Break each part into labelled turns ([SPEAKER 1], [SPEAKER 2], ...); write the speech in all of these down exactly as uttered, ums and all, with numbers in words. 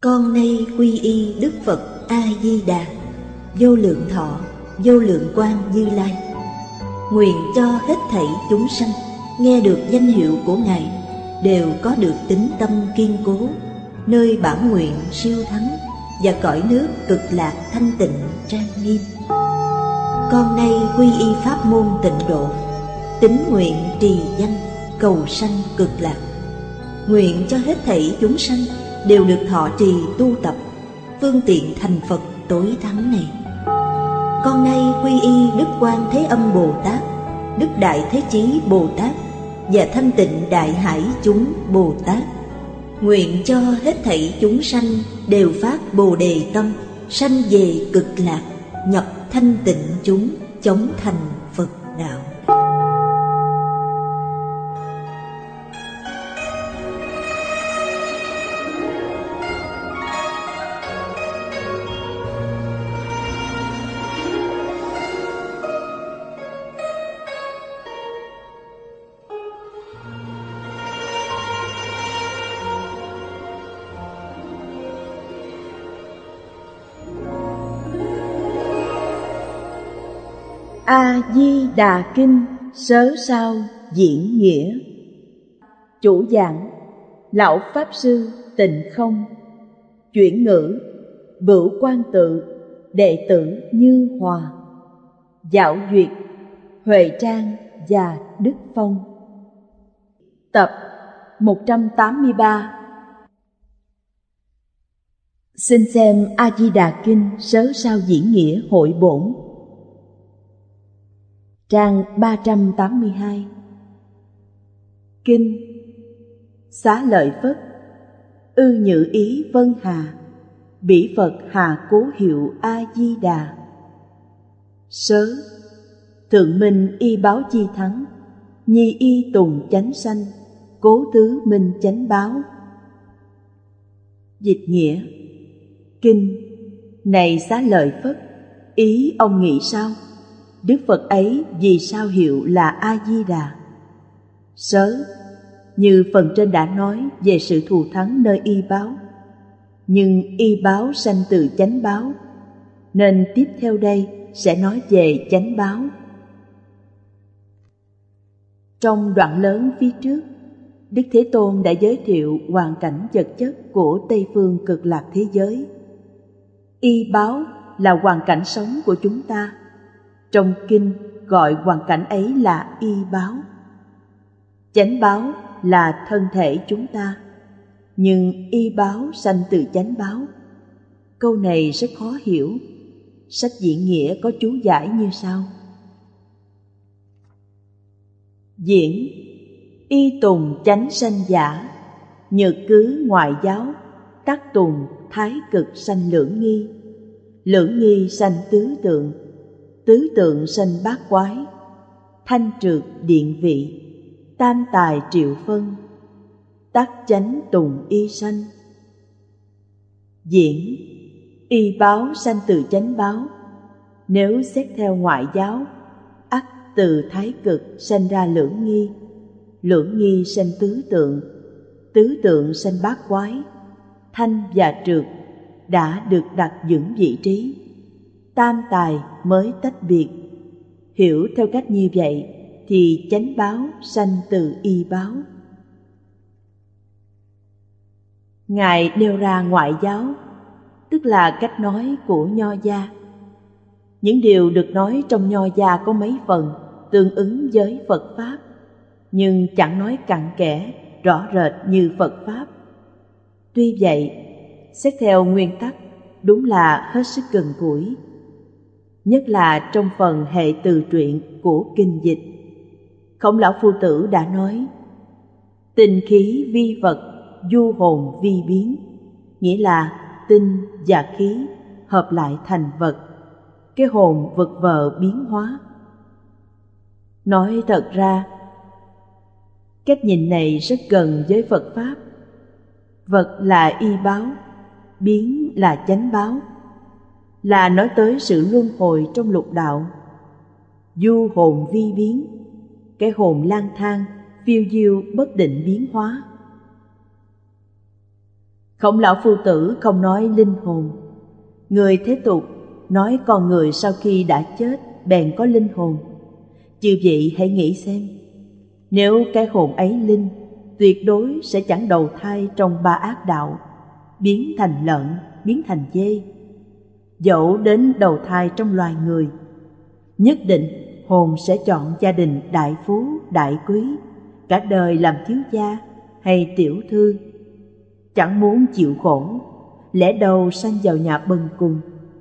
[SPEAKER 1] Con nay quy y Đức Phật A Di Đà, vô lượng thọ, vô lượng quang Như Lai. Nguyện cho hết thảy chúng sanh nghe được danh hiệu của Ngài đều có được tín tâm kiên cố, nơi bản nguyện siêu thắng và cõi nước cực lạc thanh tịnh trang nghiêm. Con nay quy y pháp môn tịnh độ, tín nguyện trì danh cầu sanh cực lạc. Nguyện cho hết thảy chúng sanh đều được thọ trì tu tập phương tiện thành Phật tối thắng này. Con nay quy y Đức Quan Thế Âm Bồ Tát, Đức Đại Thế Chí Bồ Tát và Thanh Tịnh Đại Hải chúng Bồ Tát. Nguyện cho hết thảy chúng sanh đều phát Bồ Đề tâm, sanh về cực lạc, nhập thanh tịnh chúng, chóng thành Phật đạo.
[SPEAKER 2] A Di Đà Kinh Sớ Sao Diễn Nghĩa. Chủ giảng Lão Pháp Sư Tịnh Không. Chuyển ngữ Bửu Quan Tự, đệ tử Như Hòa. Dạo duyệt Huệ Trang và Đức Phong. Tập một trăm tám mươi ba. Xin xem A Di Đà Kinh Sớ Sao Diễn Nghĩa hội bổn. Trang ba trăm tám mươi hai. Kinh. Xá lợi Phất, ư nhự ý vân hà, bỉ Phật hà cố hiệu A Di Đà. Sớ, thượng minh y báo chi thắng, nhi y tùng chánh sanh, cố tứ minh chánh báo. Dịch nghĩa. Kinh. Này xá lợi Phất, ý ông nghĩ sao? Đức Phật ấy vì sao hiệu là A-di-đà? Sớ, như phần trên đã nói về sự thù thắng nơi y báo, nhưng y báo sanh từ chánh báo, nên tiếp theo đây sẽ nói về chánh báo. Trong đoạn lớn phía trước, Đức Thế Tôn đã giới thiệu hoàn cảnh vật chất của Tây phương cực lạc thế giới. Y báo là hoàn cảnh sống của chúng ta. Trong kinh gọi hoàn cảnh ấy là y báo. Chánh báo là thân thể chúng ta, nhưng y báo sanh từ chánh báo. Câu này rất khó hiểu. Sách diễn nghĩa có chú giải như sau. Diễn. Y tùng chánh sanh giả, nhược cứ ngoại giáo, tắc tùng thái cực sanh lưỡng nghi. Lưỡng nghi sanh tứ tượng, tứ tượng sanh bát quái, thanh trượt điện vị, tam tài triệu phân, tắc chánh tùng y sanh. Diễn. Y báo sanh từ chánh báo. Nếu xét theo ngoại giáo, ắt từ thái cực sanh ra lưỡng nghi, lưỡng nghi sanh tứ tượng, tứ tượng sanh bát quái, thanh và trượt đã được đặt vững vị trí, tam tài mới tách biệt. Hiểu theo cách như vậy thì chánh báo sanh từ y báo. Ngài nêu ra ngoại giáo, tức là cách nói của Nho gia. Những điều được nói trong Nho gia có mấy phần tương ứng với Phật Pháp, nhưng chẳng nói cặn kẽ, rõ rệt như Phật Pháp. Tuy vậy, xét theo nguyên tắc, đúng là hết sức gần gũi, nhất là trong phần hệ từ truyện của kinh dịch. Khổng Lão Phu Tử đã nói: tinh khí vi vật, du hồn vi biến, nghĩa là tinh và khí hợp lại thành vật, cái hồn vật vờ biến hóa. Nói thật ra, cách nhìn này rất gần với Phật Pháp. Vật là y báo, biến là chánh báo, là nói tới sự luân hồi trong lục đạo. Du hồn vi biến, cái hồn lang thang, phiêu diêu bất định biến hóa. Khổng lão phu tử không nói linh hồn. Người thế tục nói con người sau khi đã chết bèn có linh hồn. Chư vị hãy nghĩ xem, nếu cái hồn ấy linh, tuyệt đối sẽ chẳng đầu thai trong ba ác đạo, biến thành lợn, biến thành dê. Dẫu đến đầu thai trong loài người, nhất định hồn sẽ chọn gia đình đại phú, đại quý, cả đời làm thiếu gia hay tiểu thư, chẳng muốn chịu khổ, lẽ đâu sanh vào nhà bần cùng.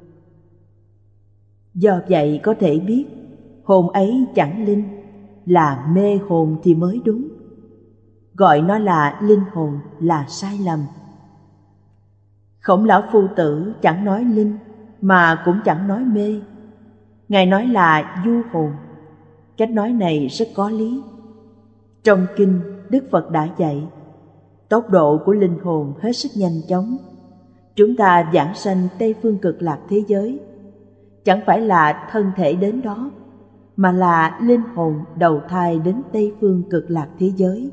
[SPEAKER 2] Do vậy có thể biết, hồn ấy chẳng linh, là mê hồn thì mới đúng. Gọi nó là linh hồn là sai lầm. Khổng lão phu tử chẳng nói linh, mà cũng chẳng nói mê. Ngài nói là du hồn. Cách nói này rất có lý. Trong kinh, Đức Phật đã dạy, tốc độ của linh hồn hết sức nhanh chóng. Chúng ta vãng sanh Tây Phương Cực Lạc thế giới, chẳng phải là thân thể đến đó, mà là linh hồn đầu thai đến Tây Phương Cực Lạc thế giới.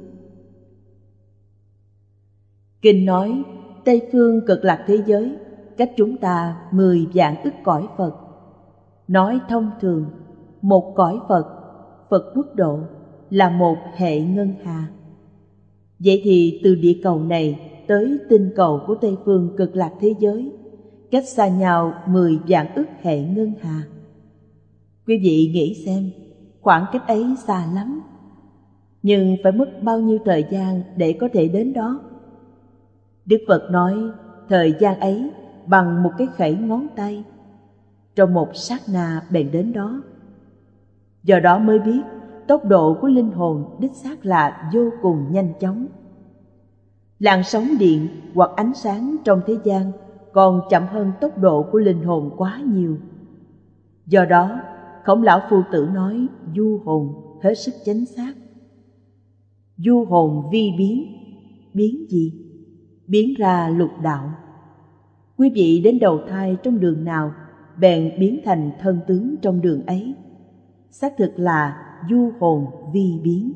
[SPEAKER 2] Kinh nói Tây Phương Cực Lạc thế giới cách chúng ta mười vạn ức cõi Phật. Nói thông thường, một cõi Phật, Phật quốc độ là một hệ ngân hà. Vậy thì từ địa cầu này tới tinh cầu của Tây Phương Cực Lạc thế giới, cách xa nhau mười vạn ức hệ ngân hà. Quý vị nghĩ xem, khoảng cách ấy xa lắm, nhưng phải mất bao nhiêu thời gian để có thể đến đó? Đức Phật nói thời gian ấy bằng một cái khẩy ngón tay, trong một sát na bèn đến đó. Do đó mới biết tốc độ của linh hồn đích xác là vô cùng nhanh chóng. Làn sóng điện hoặc ánh sáng trong thế gian còn chậm hơn tốc độ của linh hồn quá nhiều. Do đó, Khổng lão phu tử nói du hồn hết sức chính xác. Du hồn vi biến. Biến gì? Biến ra lục đạo. Quý vị đến đầu thai trong đường nào, bèn biến thành thân tướng trong đường ấy. Xác thực là du hồn vi biến.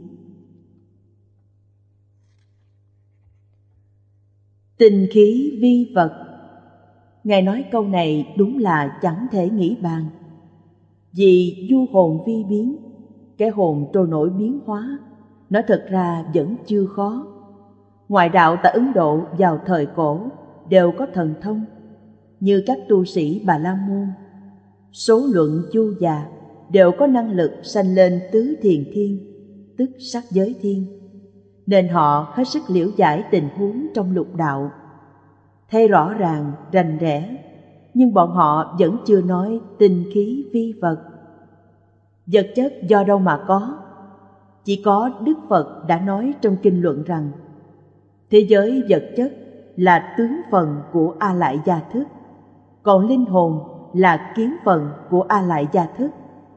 [SPEAKER 2] Tinh khí vi vật. Ngài nói câu này đúng là chẳng thể nghĩ bàn. Vì du hồn vi biến, cái hồn trôi nổi biến hóa, nói thật ra vẫn chưa khó. Ngoại đạo tại Ấn Độ vào thời cổ đều có thần thông, như các tu sĩ Bà La Môn. Số luận chu già đều có năng lực sanh lên tứ thiền thiên, tức sắc giới thiên, nên họ hết sức liễu giải tình huống trong lục đạo, thấy rõ ràng, rành rẽ, nhưng bọn họ vẫn chưa nói tinh khí vi vật. Vật chất do đâu mà có? Chỉ có Đức Phật đã nói trong kinh luận rằng thế giới vật chất là tướng phần của A Lại Gia Thức, còn linh hồn là kiến phần của A Lại Gia Thức.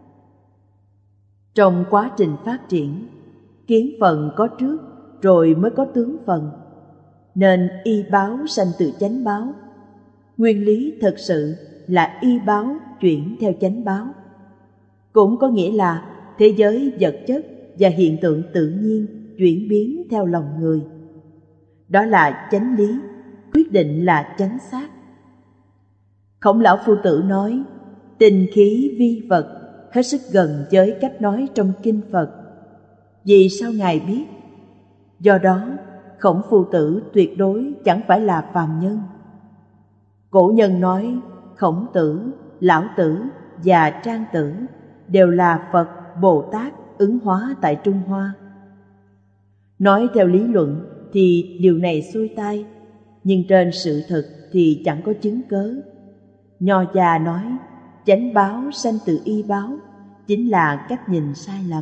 [SPEAKER 2] Trong quá trình phát triển, kiến phần có trước rồi mới có tướng phần, nên y báo sanh từ chánh báo. Nguyên lý thật sự là y báo chuyển theo chánh báo. Cũng có nghĩa là thế giới vật chất và hiện tượng tự nhiên chuyển biến theo lòng người. Đó là chánh lý, quyết định là chánh xác. Khổng lão phu tử nói tinh khí vi vật hết sức gần với cách nói trong kinh Phật. Vì sao Ngài biết? Do đó, Khổng phu tử tuyệt đối chẳng phải là phàm nhân. Cổ nhân nói Khổng tử, Lão tử và Trang tử đều là Phật, Bồ Tát ứng hóa tại Trung Hoa. Nói theo lý luận thì điều này xuôi tai, nhưng trên sự thực thì chẳng có chứng cớ. Nho già nói chánh báo sanh từ y báo, chính là cách nhìn sai lầm.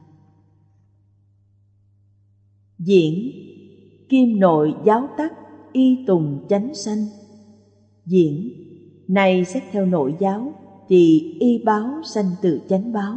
[SPEAKER 2] Diễn kim nội giáo tắc, y tùng chánh sanh. Diễn này xét theo nội giáo thì y báo sanh từ chánh báo.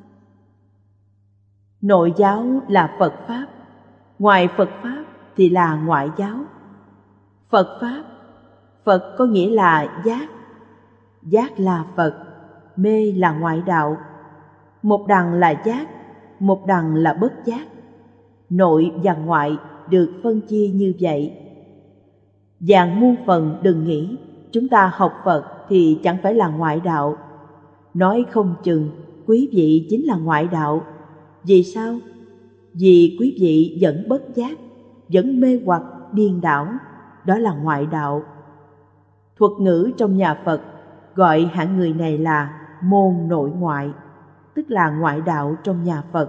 [SPEAKER 2] Nội giáo là Phật Pháp, ngoài Phật Pháp thì là ngoại giáo. Phật Pháp, Phật có nghĩa là giác, giác là Phật, mê là ngoại đạo. Một đằng là giác, một đằng là bất giác. Nội và ngoại được phân chia như vậy. Vạn muôn phần đừng nghĩ chúng ta học Phật thì chẳng phải là ngoại đạo. Nói không chừng quý vị chính là ngoại đạo. Vì sao? Vì quý vị vẫn bất giác, vẫn mê hoặc điên đảo, đó là ngoại đạo. Thuật ngữ trong nhà Phật gọi hạng người này là môn nội ngoại, tức là ngoại đạo trong nhà Phật.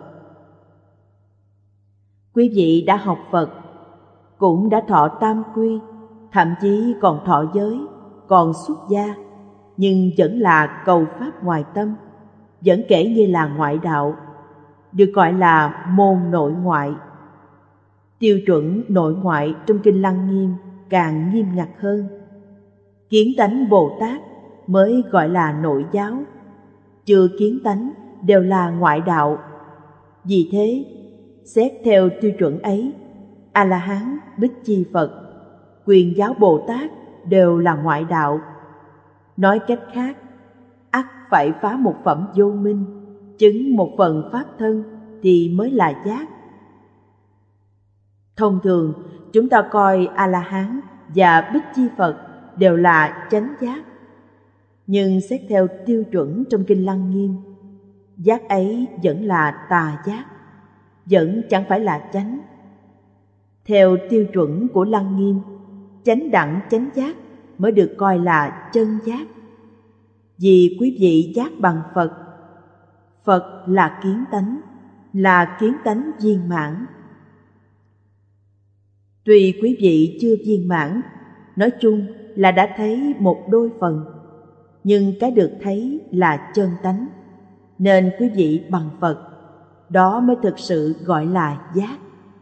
[SPEAKER 2] Quý vị đã học Phật, cũng đã thọ tam quy, thậm chí còn thọ giới, còn xuất gia, nhưng vẫn là cầu pháp ngoài tâm, vẫn kể như là ngoại đạo, được gọi là môn nội ngoại. Tiêu chuẩn nội ngoại trong Kinh Lăng Nghiêm càng nghiêm ngặt hơn. Kiến tánh Bồ Tát mới gọi là nội giáo, chưa kiến tánh đều là ngoại đạo. Vì thế, xét theo tiêu chuẩn ấy, A-la-hán, Bích Chi Phật, Quyền giáo Bồ Tát đều là ngoại đạo. Nói cách khác, ắt phải phá một phẩm vô minh, chứng một phần pháp thân thì mới là giác. Thông thường, chúng ta coi A-la-hán và Bích Chi Phật đều là chánh giác. Nhưng xét theo tiêu chuẩn trong Kinh Lăng Nghiêm, giác ấy vẫn là tà giác, vẫn chẳng phải là chánh. Theo tiêu chuẩn của Lăng Nghiêm, chánh đẳng chánh giác mới được coi là chân giác. Vì quý vị giác bằng Phật, Phật là kiến tánh, là kiến tánh viên mãn. Tuy quý vị chưa viên mãn, nói chung là đã thấy một đôi phần, nhưng cái được thấy là chân tánh, nên quý vị bằng Phật, đó mới thực sự gọi là giác.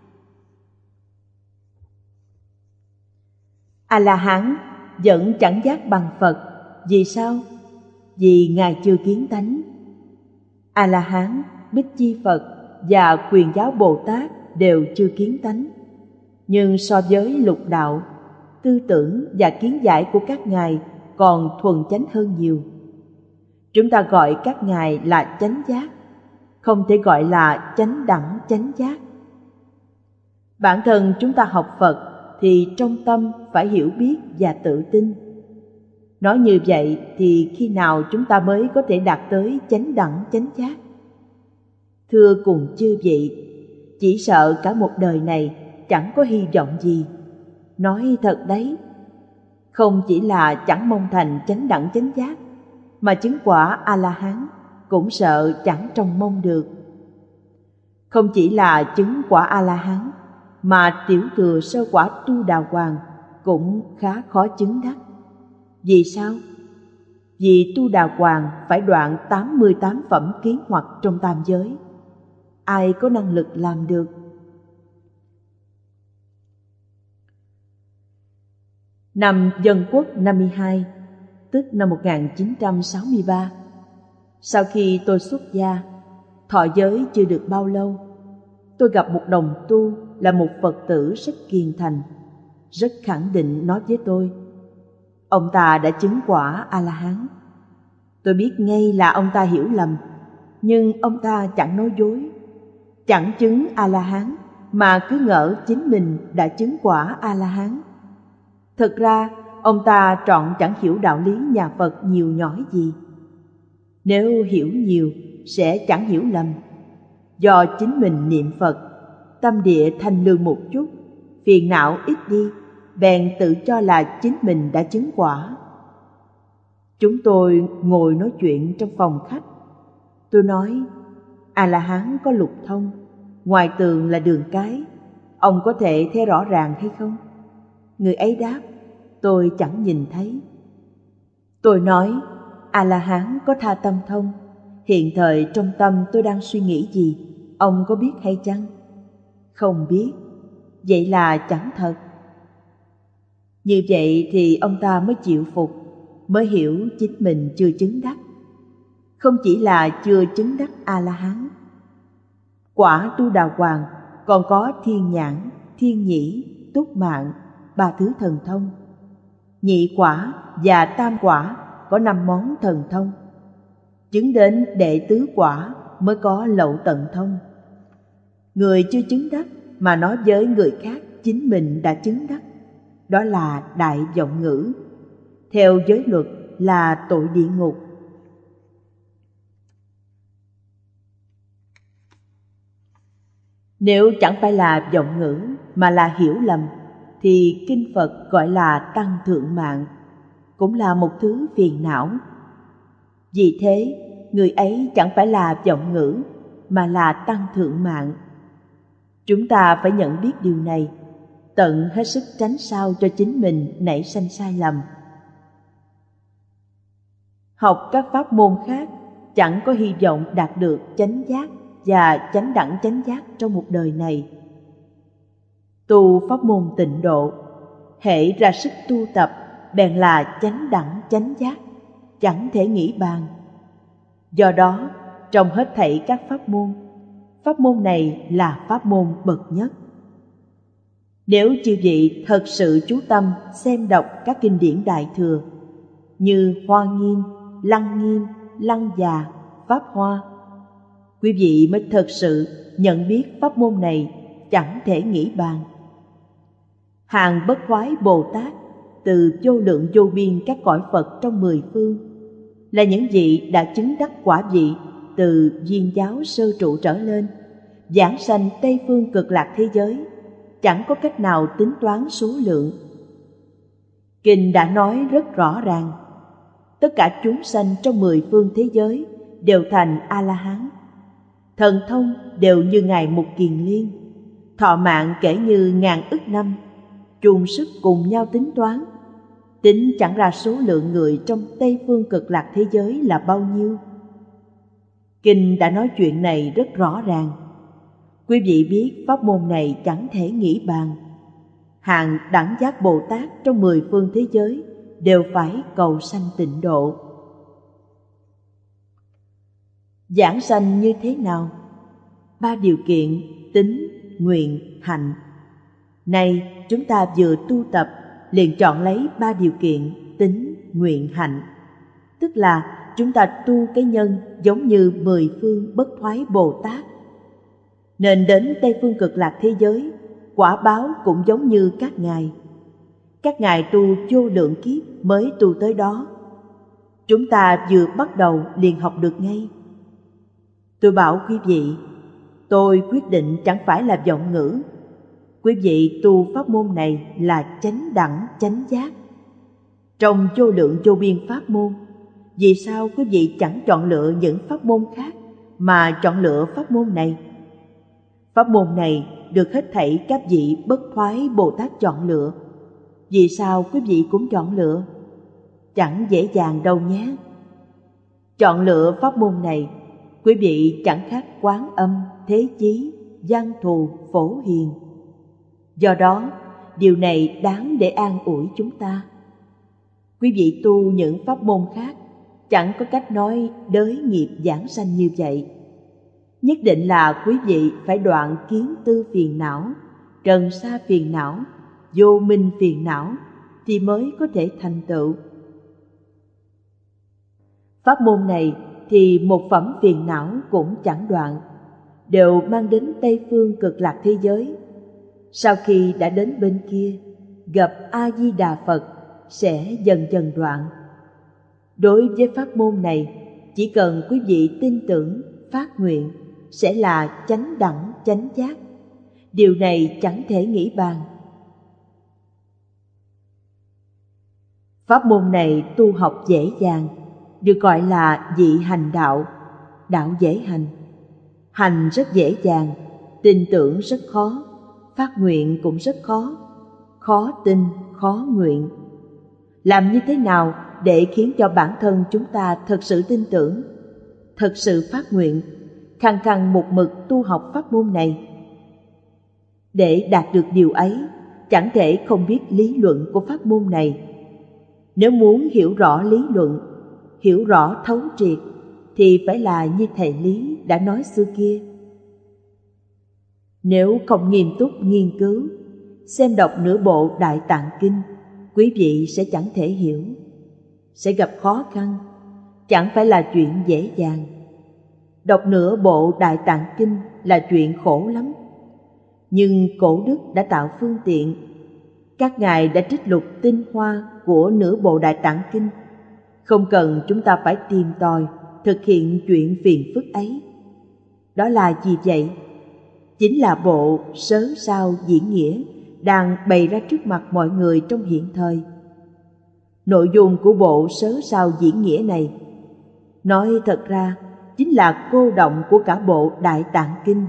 [SPEAKER 2] A-la-hán vẫn chẳng giác bằng Phật. Vì sao? Vì Ngài chưa kiến tánh. A-la-hán, Bích Chi Phật và Quyền giáo Bồ Tát đều chưa kiến tánh. Nhưng so với lục đạo, tư tưởng và kiến giải của các ngài còn thuần chánh hơn nhiều. Chúng ta gọi các ngài là chánh giác, không thể gọi là chánh đẳng chánh giác. Bản thân chúng ta học Phật thì trong tâm phải hiểu biết và tự tin. Nói như vậy thì khi nào chúng ta mới có thể đạt tới chánh đẳng chánh giác? Thưa cùng chư vị, chỉ sợ cả một đời này chẳng có hy vọng gì. Nói thật đấy, không chỉ là chẳng mong thành chánh đẳng chánh giác, mà chứng quả A-la-hán cũng sợ chẳng trông mong được. Không chỉ là chứng quả A-la-hán, mà tiểu thừa sơ quả Tu Đà Hoàng cũng khá khó chứng đắc. Vì sao? Vì Tu Đà Hoàng phải đoạn tám mươi tám phẩm kiến hoặc trong tam giới. Ai có năng lực làm được? Năm Dân Quốc năm mươi hai, tức năm một nghìn chín trăm sáu mươi ba, sau khi tôi xuất gia, thọ giới chưa được bao lâu, tôi gặp một đồng tu là một Phật tử rất kiên thành, rất khẳng định nói với tôi, ông ta đã chứng quả A-la-hán. Tôi biết ngay là ông ta hiểu lầm, nhưng ông ta chẳng nói dối, chẳng chứng A-la-hán mà cứ ngỡ chính mình đã chứng quả A-la-hán. Thực ra, ông ta trọn chẳng hiểu đạo lý nhà Phật nhiều nhói gì. Nếu hiểu nhiều, sẽ chẳng hiểu lầm. Do chính mình niệm Phật, tâm địa thanh lương một chút, phiền não ít đi, bèn tự cho là chính mình đã chứng quả. Chúng tôi ngồi nói chuyện trong phòng khách. Tôi nói, A-la-hán có lục thông, ngoài tường là đường cái, ông có thể thấy rõ ràng hay không? Người ấy đáp, tôi chẳng nhìn thấy. Tôi nói, A-la-hán có tha tâm thông, hiện thời trong tâm tôi đang suy nghĩ gì, ông có biết hay chăng? Không biết, vậy là chẳng thật. Như vậy thì ông ta mới chịu phục, mới hiểu chính mình chưa chứng đắc. Không chỉ là chưa chứng đắc A-la-hán, quả Tu Đà Hoàng còn có thiên nhãn, thiên nhĩ, túc mạng, ba thứ thần thông. Nhị quả và tam quả có năm món thần thông. Chứng đến đệ tứ quả mới có lậu tận thông. Người chưa chứng đắc mà nói với người khác chính mình đã chứng đắc, đó là đại vọng ngữ, theo giới luật là tội địa ngục. Nếu chẳng phải là vọng ngữ mà là hiểu lầm, thì kinh Phật gọi là tăng thượng mạng, cũng là một thứ phiền não. Vì thế, người ấy chẳng phải là vọng ngữ mà là tăng thượng mạng. Chúng ta phải nhận biết điều này, tận hết sức tránh sao cho chính mình nảy sanh sai lầm. Học các pháp môn khác chẳng có hy vọng đạt được chánh giác và chánh đẳng chánh giác trong một đời này. Tu pháp môn tịnh độ, hễ ra sức tu tập bèn là chánh đẳng chánh giác, chẳng thể nghĩ bàn. Do đó, trong hết thảy các pháp môn, pháp môn này là pháp môn bậc nhất. Nếu chư vị thật sự chú tâm xem đọc các kinh điển Đại Thừa như Hoa Nghiêm, Lăng Nghiêm, Lăng Già, Pháp Hoa, quý vị mới thật sự nhận biết pháp môn này chẳng thể nghĩ bàn. Hàng bất thoái Bồ Tát từ vô lượng vô biên các cõi Phật trong mười phương là những vị đã chứng đắc quả vị từ viên giáo sơ trụ trở lên, giảng sanh Tây phương cực lạc thế giới, chẳng có cách nào tính toán số lượng. Kinh đã nói rất rõ ràng, tất cả chúng sanh trong mười phương thế giới đều thành A-la-hán, thần thông đều như ngài Mục Kiền Liên, thọ mạng kể như ngàn ức năm, chung sức cùng nhau tính toán, tính chẳng ra số lượng người trong Tây phương cực lạc thế giới là bao nhiêu. Kinh đã nói chuyện này rất rõ ràng. Quý vị biết pháp môn này chẳng thể nghĩ bàn. Hàng đẳng giác Bồ Tát trong mười phương thế giới đều phải cầu sanh tịnh độ. Giảng sanh như thế nào? Ba điều kiện: tín, nguyện, hạnh. Nay chúng ta vừa tu tập liền chọn lấy ba điều kiện tín, nguyện, hạnh, tức là chúng ta tu cái nhân giống như mười phương bất thoái Bồ Tát, nên đến Tây phương cực lạc thế giới quả báo cũng giống như các ngài. Các ngài tu vô lượng kiếp mới tu tới đó, chúng ta vừa bắt đầu liền học được ngay. Tôi bảo quý vị, tôi quyết định chẳng phải là vọng ngữ. Quý vị tu pháp môn này là chánh đẳng chánh giác. Trong vô lượng vô biên pháp môn, vì sao quý vị chẳng chọn lựa những pháp môn khác mà chọn lựa pháp môn này? Pháp môn này được hết thảy các vị bất thoái Bồ Tát chọn lựa. Vì sao quý vị cũng chọn lựa? Chẳng dễ dàng đâu nhé. Chọn lựa pháp môn này, quý vị chẳng khác Quán Âm, Thế Chí, Văn Thù, Phổ Hiền. Do đó, điều này đáng để an ủi chúng ta. Quý vị tu những pháp môn khác chẳng có cách nói đới nghiệp giảng sanh như vậy. Nhất định là quý vị phải đoạn kiến tư phiền não, trần sa phiền não, vô minh phiền não thì mới có thể thành tựu. Pháp môn này thì một phẩm phiền não cũng chẳng đoạn, đều mang đến Tây phương cực lạc thế giới. Sau khi đã đến bên kia, gặp A-di-đà Phật sẽ dần dần đoạn. Đối với pháp môn này, chỉ cần quý vị tin tưởng, phát nguyện sẽ là chánh đẳng chánh giác. Điều này chẳng thể nghĩ bàn. Pháp môn này tu học dễ dàng, được gọi là dị hành đạo, đạo dễ hành. Hành rất dễ dàng, tin tưởng rất khó, phát nguyện cũng rất khó, khó tin, khó nguyện. Làm như thế nào để khiến cho bản thân chúng ta thật sự tin tưởng, thật sự phát nguyện, khăng khăng một mực tu học pháp môn này? Để đạt được điều ấy, chẳng thể không biết lý luận của pháp môn này. Nếu muốn hiểu rõ lý luận, hiểu rõ thấu triệt, thì phải là như thầy Lý đã nói xưa kia. Nếu không nghiêm túc nghiên cứu, xem đọc nửa bộ Đại Tạng Kinh, quý vị sẽ chẳng thể hiểu, sẽ gặp khó khăn, chẳng phải là chuyện dễ dàng. Đọc nửa bộ Đại Tạng Kinh là chuyện khổ lắm, nhưng cổ đức đã tạo phương tiện. Các ngài đã trích lục tinh hoa của nửa bộ Đại Tạng Kinh, không cần chúng ta phải tìm tòi thực hiện chuyện phiền phức ấy. Đó là gì vậy? Chính là bộ Sớ Sao Diễn Nghĩa đang bày ra trước mặt mọi người trong hiện thời. Nội dung của bộ Sớ Sao Diễn Nghĩa này, nói thật ra, chính là cô động của cả bộ Đại Tạng Kinh.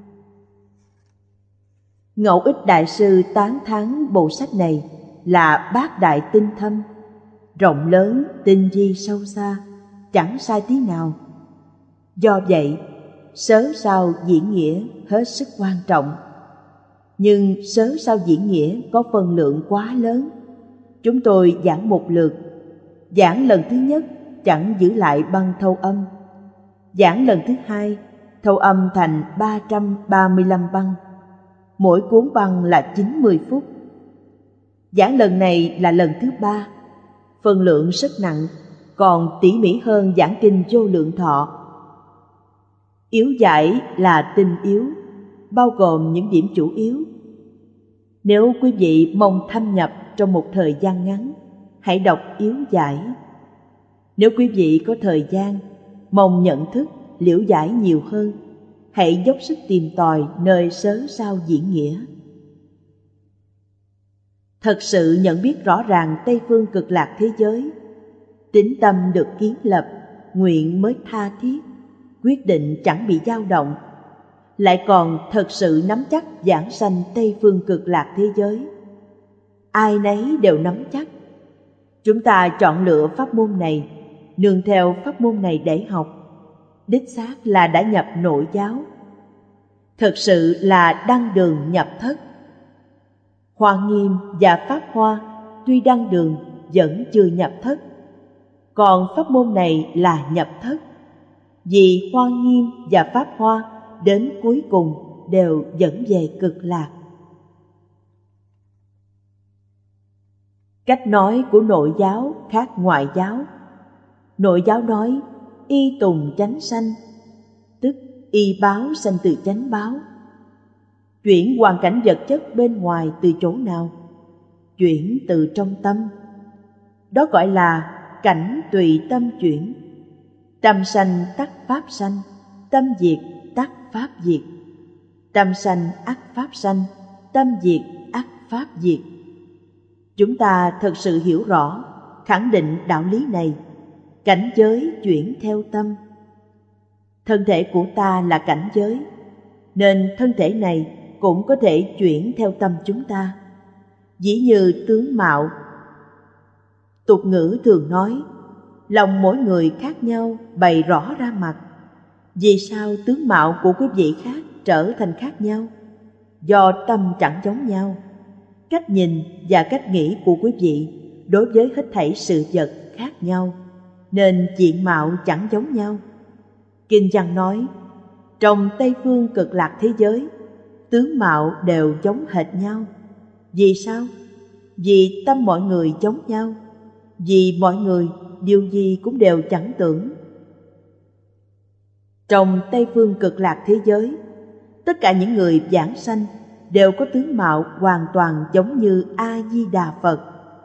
[SPEAKER 2] Ngẫu Ích Đại Sư tán thán bộ sách này là bát đại tinh thâm, rộng lớn, tinh vi sâu xa, chẳng sai tí nào. Do vậy, Sớ Sao Diễn Nghĩa hết sức quan trọng. Nhưng Sớ Sao Diễn Nghĩa có phần lượng quá lớn. Chúng tôi giảng một lượt. Giảng lần thứ nhất chẳng giữ lại băng thâu âm. Giảng lần thứ hai thâu âm thành ba trăm ba mươi lăm băng. Mỗi cuốn băng là chín mươi phút. Giảng lần này là lần thứ ba. Phần lượng rất nặng, còn tỉ mỉ hơn giảng kinh Vô Lượng Thọ. Yếu giải là tinh yếu, bao gồm những điểm chủ yếu. Nếu quý vị mong thâm nhập trong một thời gian ngắn, hãy đọc yếu giải. Nếu quý vị có thời gian, mong nhận thức, liễu giải nhiều hơn, hãy dốc sức tìm tòi nơi Sớ Sao Diễn Nghĩa. Thật sự nhận biết rõ ràng Tây phương cực lạc thế giới, tín tâm được kiến lập, nguyện mới tha thiết, quyết định chẳng bị dao động, lại còn thật sự nắm chắc giảng sanh Tây phương cực lạc thế giới. Ai nấy đều nắm chắc. Chúng ta chọn lựa pháp môn này, nương theo pháp môn này để học, đích xác là đã nhập nội giáo. Thật sự là đăng đường nhập thất. Hoa Nghiêm và Pháp Hoa tuy đăng đường vẫn chưa nhập thất, còn pháp môn này là nhập thất. Vì Hoa Nghiêm và Pháp Hoa đến cuối cùng đều dẫn về cực lạc. Cách nói của nội giáo khác ngoại giáo. Nội giáo nói y tùng chánh sanh, tức y báo sanh từ chánh báo. Chuyển hoàn cảnh vật chất bên ngoài từ chỗ nào? Chuyển từ trong tâm. Đó gọi là cảnh tùy tâm chuyển. Tâm sanh tắc pháp sanh, tâm diệt tắc pháp diệt. Tâm sanh ắt pháp sanh, tâm diệt ắt pháp diệt. Chúng ta thật sự hiểu rõ, khẳng định đạo lý này. Cảnh giới chuyển theo tâm. Thân thể của ta là cảnh giới, nên thân thể này cũng có thể chuyển theo tâm chúng ta. Dĩ như tướng mạo. Tục ngữ thường nói, lòng mỗi người khác nhau bày rõ ra mặt. Vì sao tướng mạo của quý vị khác trở thành khác nhau? Do tâm chẳng giống nhau. Cách nhìn và cách nghĩ của quý vị đối với hết thảy sự vật khác nhau, nên diện mạo chẳng giống nhau. Kinh văn nói, trong Tây phương cực lạc thế giới, tướng mạo đều giống hệt nhau. Vì sao? Vì tâm mọi người giống nhau. Vì mọi người điều gì cũng đều chẳng tưởng. Trong Tây phương cực lạc thế giới, tất cả những người giảng sanh đều có tướng mạo hoàn toàn giống như A-di-đà Phật.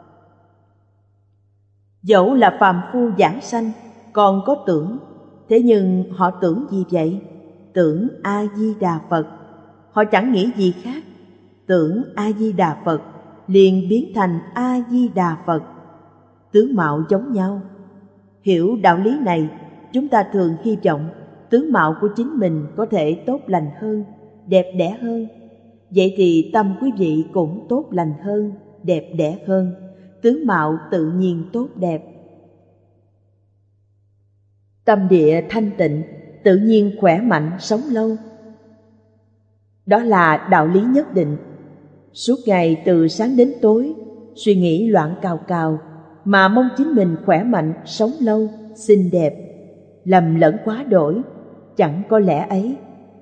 [SPEAKER 2] Dẫu là phàm phu giảng sanh còn có tưởng, thế nhưng họ tưởng gì vậy? Tưởng A-di-đà Phật. Họ chẳng nghĩ gì khác. Tưởng A-di-đà Phật liền biến thành A-di-đà Phật. Tướng mạo giống nhau. Hiểu đạo lý này, chúng ta thường hy vọng tướng mạo của chính mình có thể tốt lành hơn, đẹp đẽ hơn. Vậy thì tâm quý vị cũng tốt lành hơn, đẹp đẽ hơn, tướng mạo tự nhiên tốt đẹp. Tâm địa thanh tịnh, tự nhiên khỏe mạnh, sống lâu. Đó là đạo lý nhất định. Suốt ngày từ sáng đến tối, suy nghĩ loạn cào cào, mà mong chính mình khỏe mạnh, sống lâu, xinh đẹp, lầm lẫn quá đổi, chẳng có lẽ ấy.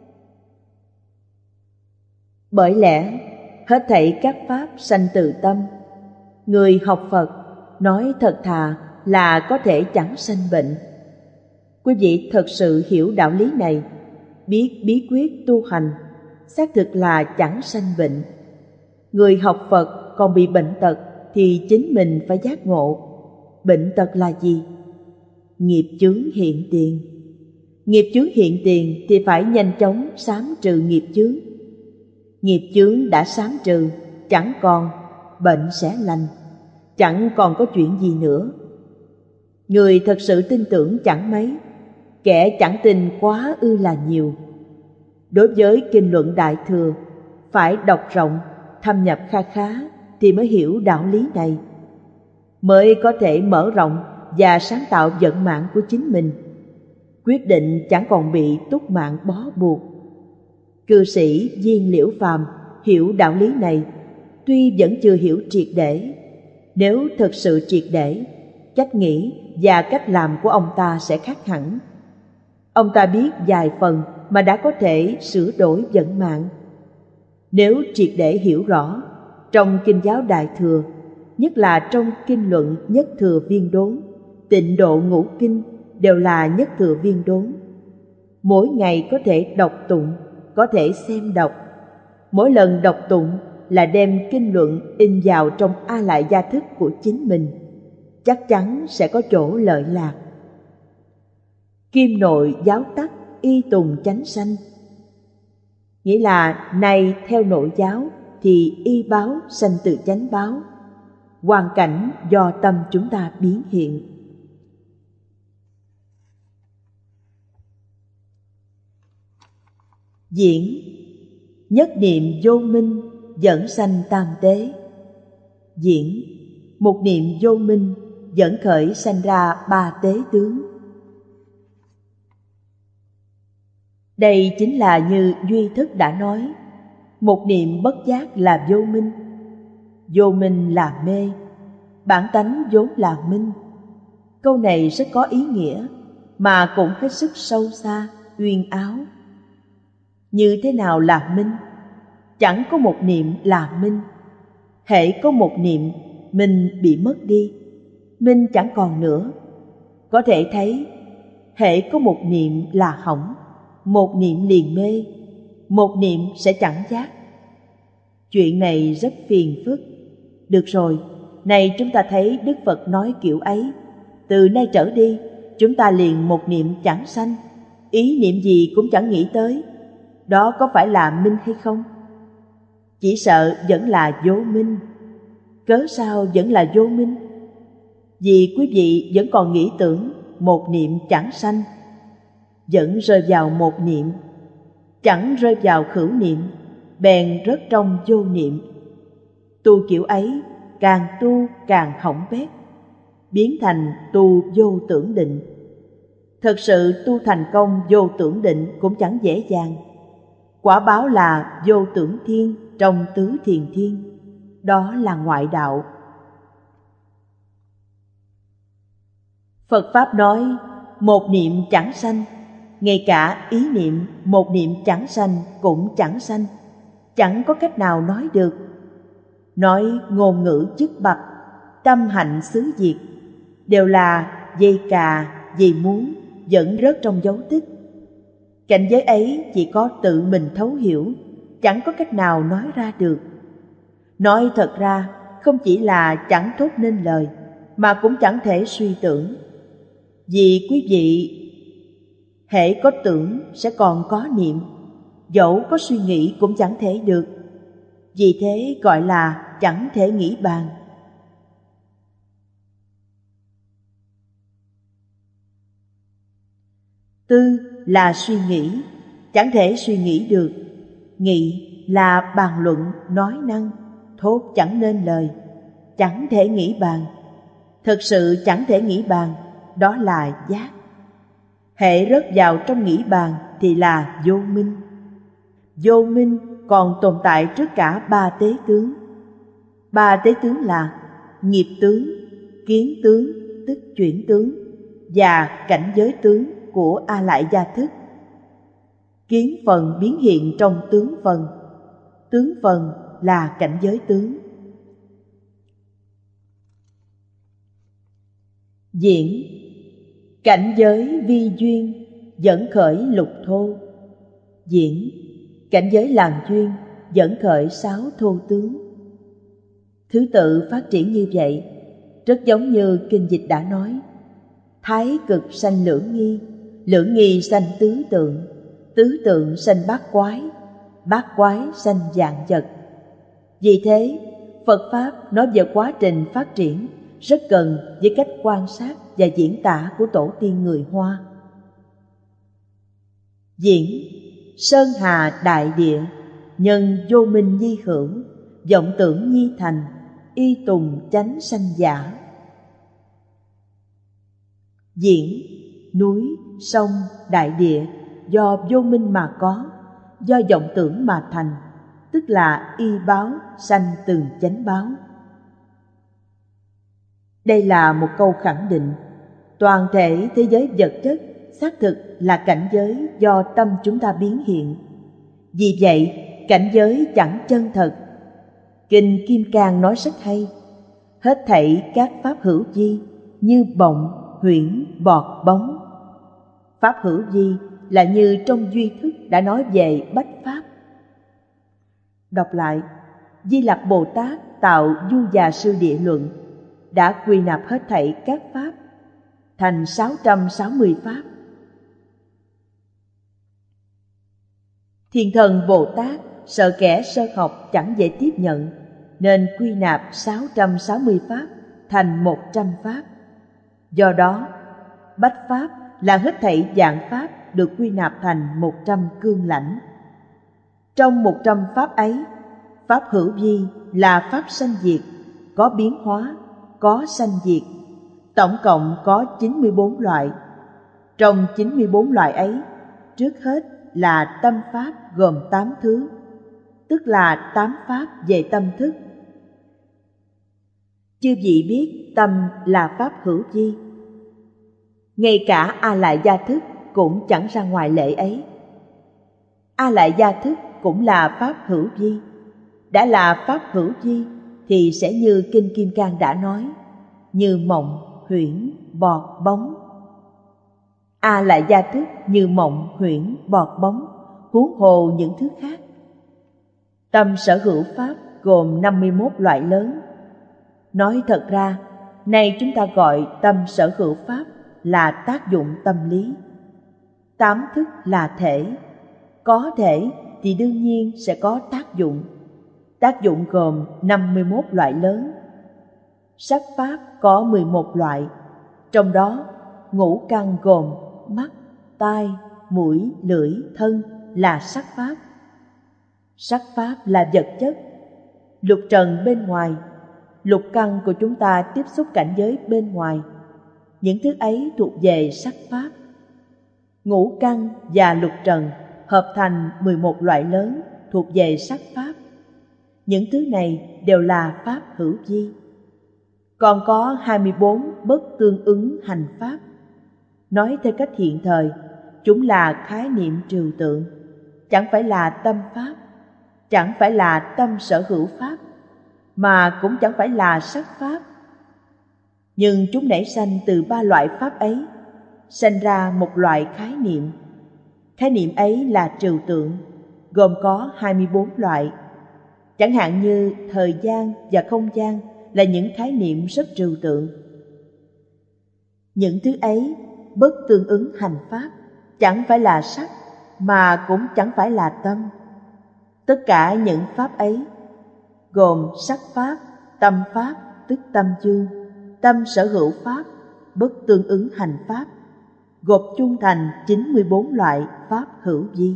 [SPEAKER 2] Bởi lẽ, hết thảy các pháp sanh từ tâm. Người học Phật nói thật thà là có thể chẳng sanh bệnh. Quý vị thật sự hiểu đạo lý này, biết bí quyết tu hành, xác thực là chẳng sanh bệnh. Người học Phật còn bị bệnh tật thì chính mình phải giác ngộ. Bệnh tật là gì? Nghiệp chướng hiện tiền. Nghiệp chướng hiện tiền thì phải nhanh chóng xám trừ nghiệp chướng. Nghiệp chướng đã xám trừ, chẳng còn, bệnh sẽ lành, chẳng còn có chuyện gì nữa. Người thật sự tin tưởng chẳng mấy, kẻ chẳng tin quá ư là nhiều. Đối với kinh luận Đại Thừa, phải đọc rộng, thâm nhập kha khá thì mới hiểu đạo lý này, mới có thể mở rộng và sáng tạo vận mạng của chính mình, quyết định chẳng còn bị túc mạng bó buộc. Cư sĩ Viên Liễu Phàm hiểu đạo lý này, tuy vẫn chưa hiểu triệt để. Nếu thực sự triệt để, cách nghĩ và cách làm của ông ta sẽ khác hẳn. Ông ta biết vài phần mà đã có thể sửa đổi vận mạng. Nếu triệt để hiểu rõ, trong Kinh giáo Đại Thừa, nhất là trong kinh luận Nhất Thừa Viên Đốn, Tịnh Độ Ngũ Kinh đều là Nhất Thừa Viên Đốn. Mỗi ngày có thể đọc tụng, có thể xem đọc. Mỗi lần đọc tụng là đem kinh luận in vào trong A Lại Gia Thức của chính mình, chắc chắn sẽ có chỗ lợi lạc. Kim nội giáo tắc, y tùng chánh sanh. Nghĩa là nay theo nội giáo thì y báo sanh từ chánh báo. Hoàn cảnh do tâm chúng ta biến hiện. Diễn nhất niệm vô minh dẫn sanh tam tế. Diễn một niệm vô minh dẫn khởi sanh ra ba tế tướng. Đây chính là như Duy Thức đã nói, một niệm bất giác là vô minh. Vô minh là mê, bản tánh vốn là minh. Câu này rất có ý nghĩa, mà cũng hết sức sâu xa, uyên áo. Như thế nào là minh? Chẳng có một niệm là minh. Hễ có một niệm, minh bị mất đi, minh chẳng còn nữa. Có thể thấy, hễ có một niệm là hỏng, một niệm liền mê, một niệm sẽ chẳng giác. Chuyện này rất phiền phức. Được rồi, này chúng ta thấy Đức Phật nói kiểu ấy, từ nay trở đi, chúng ta liền một niệm chẳng sanh, ý niệm gì cũng chẳng nghĩ tới. Đó có phải là minh hay không? Chỉ sợ vẫn là vô minh. Cớ sao vẫn là vô minh? Vì quý vị vẫn còn nghĩ tưởng một niệm chẳng sanh, vẫn rơi vào một niệm, chẳng rơi vào khửu niệm, bèn rớt trong vô niệm. Tu kiểu ấy càng tu càng hỏng bét, biến thành tu vô tưởng định. Thật sự tu thành công vô tưởng định cũng chẳng dễ dàng. Quả báo là vô tưởng thiên trong tứ thiền thiên, đó là ngoại đạo. Phật Pháp nói một niệm chẳng sanh, ngay cả ý niệm một niệm chẳng sanh cũng chẳng sanh, chẳng có cách nào nói được. Nói ngôn ngữ chức bậc, tâm hạnh xứ diệt, đều là dây cà, dây muốn, vẫn rớt trong dấu tích. Cảnh giới ấy chỉ có tự mình thấu hiểu, chẳng có cách nào nói ra được. Nói thật ra, không chỉ là chẳng thốt nên lời, mà cũng chẳng thể suy tưởng. Vì quý vị, hễ có tưởng sẽ còn có niệm, dẫu có suy nghĩ cũng chẳng thể được. Vì thế gọi là chẳng thể nghĩ bàn. Tư là suy nghĩ, chẳng thể suy nghĩ được. Nghị là bàn luận, nói năng, thốt chẳng nên lời, chẳng thể nghĩ bàn. Thực sự chẳng thể nghĩ bàn, đó là giác. Hễ rớt vào trong nghĩ bàn thì là vô minh. Vô minh còn tồn tại trước cả ba tế tướng. Ba tế tướng là nghiệp tướng, kiến tướng tức chuyển tướng, và cảnh giới tướng của A Lại Gia Thức. Kiến phần biến hiện trong tướng phần, tướng phần là cảnh giới tướng. Diễn cảnh giới vi duyên dẫn khởi lục thô. Diễn cảnh giới làng duyên dẫn khởi sáu thô tướng. Thứ tự phát triển như vậy, rất giống như kinh dịch đã nói: thái cực sanh lưỡng nghi, lưỡng nghi sanh tứ tượng, tứ tượng sanh bát quái, bát quái sanh vạn vật. Vì thế, Phật Pháp nói về quá trình phát triển rất gần với cách quan sát và diễn tả của tổ tiên người Hoa. Diễn: sơn hà đại địa, nhân vô minh nhi hữu, vọng tưởng nhi thành, y tùng chánh sanh giả. Diễn: núi, sông, đại địa do vô minh mà có, do vọng tưởng mà thành, tức là y báo sanh từng chánh báo. Đây là một câu khẳng định toàn thể thế giới vật chất xác thực là cảnh giới do tâm chúng ta biến hiện. Vì vậy, cảnh giới chẳng chân thật. Kinh Kim Cang nói rất hay: hết thảy các pháp hữu vi như bọng, huyễn, bọt, bóng. Pháp hữu vi là như trong duy thức đã nói về bách pháp. Đọc lại: Di Lặc Bồ Tát tạo Du Già Sư Địa Luận đã quy nạp hết thảy các pháp thành sáu trăm sáu mươi pháp. Thiên Thần Bồ Tát sợ kẻ sơ học chẳng dễ tiếp nhận, nên quy nạp sáu trăm sáu mươi pháp thành một trăm pháp. Do đó, bách pháp là hết thảy vạn pháp được quy nạp thành một trăm cương lãnh. Trong một trăm pháp ấy, pháp hữu vi là pháp sanh diệt, có biến hóa, có sanh diệt, tổng cộng có chín mươi bốn loại. Trong chín mươi bốn loại ấy, trước hết là tâm pháp gồm tám thứ, tức là tám pháp về tâm thức. Chư vị biết tâm là pháp hữu vi. Ngay cả A Lại Gia Thức cũng chẳng ra ngoài lệ ấy. A Lại Gia Thức cũng là pháp hữu vi. Đã là pháp hữu vi thì sẽ như Kinh Kim Cang đã nói, như mộng, huyễn, bọt, bóng. A Lại Gia Thức như mộng, huyễn, bọt, bóng, huống hồ những thứ khác. Tâm sở hữu pháp gồm năm mươi mốt loại lớn. Nói thật ra, nay chúng ta gọi tâm sở hữu pháp là tác dụng tâm lý. Tám thức là thể. Có thể thì đương nhiên sẽ có tác dụng. Tác dụng gồm năm mươi mốt loại lớn. Sắc pháp có mười một loại, trong đó ngũ căn gồm mắt, tai, mũi, lưỡi, thân là sắc pháp. Sắc pháp là vật chất, lục trần bên ngoài. Lục căn của chúng ta tiếp xúc cảnh giới bên ngoài. Những thứ ấy thuộc về sắc pháp. Ngũ căn và lục trần hợp thành mười một loại lớn thuộc về sắc pháp. Những thứ này đều là pháp hữu vi. Còn có hai mươi bốn bất tương ứng hành pháp. Nói theo cách hiện thời, chúng là khái niệm trừu tượng, chẳng phải là tâm pháp, chẳng phải là tâm sở hữu pháp, mà cũng chẳng phải là sắc pháp. Nhưng chúng nảy sanh từ ba loại pháp ấy, sanh ra một loại khái niệm. Khái niệm ấy là trừu tượng, gồm có hai mươi bốn loại. Chẳng hạn như thời gian và không gian là những khái niệm rất trừu tượng. Những thứ ấy bất tương ứng hành pháp, chẳng phải là sắc, mà cũng chẳng phải là tâm. Tất cả những pháp ấy gồm sắc pháp, tâm pháp tức tâm chương, tâm sở hữu pháp, bất tương ứng hành pháp, gộp chung thành chín mươi bốn loại pháp hữu vi.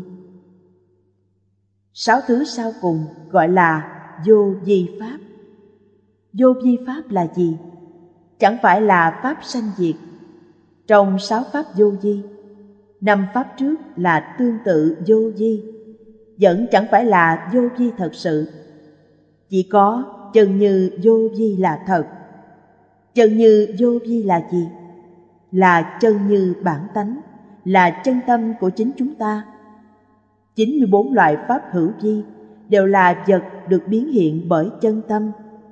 [SPEAKER 2] Sáu thứ sau cùng gọi là vô vi pháp. Vô vi pháp là gì? Chẳng phải là pháp sanh diệt. Trong sáu pháp vô vi, năm pháp trước là tương tự vô vi, vẫn chẳng phải là vô vi thật sự. Chỉ có chân như vô vi là thật. Chân như vô vi là gì? Là chân như bản tánh, là chân tâm của chính chúng ta. chín mươi bốn loại pháp hữu vi đều là vật được biến hiện bởi chân tâm.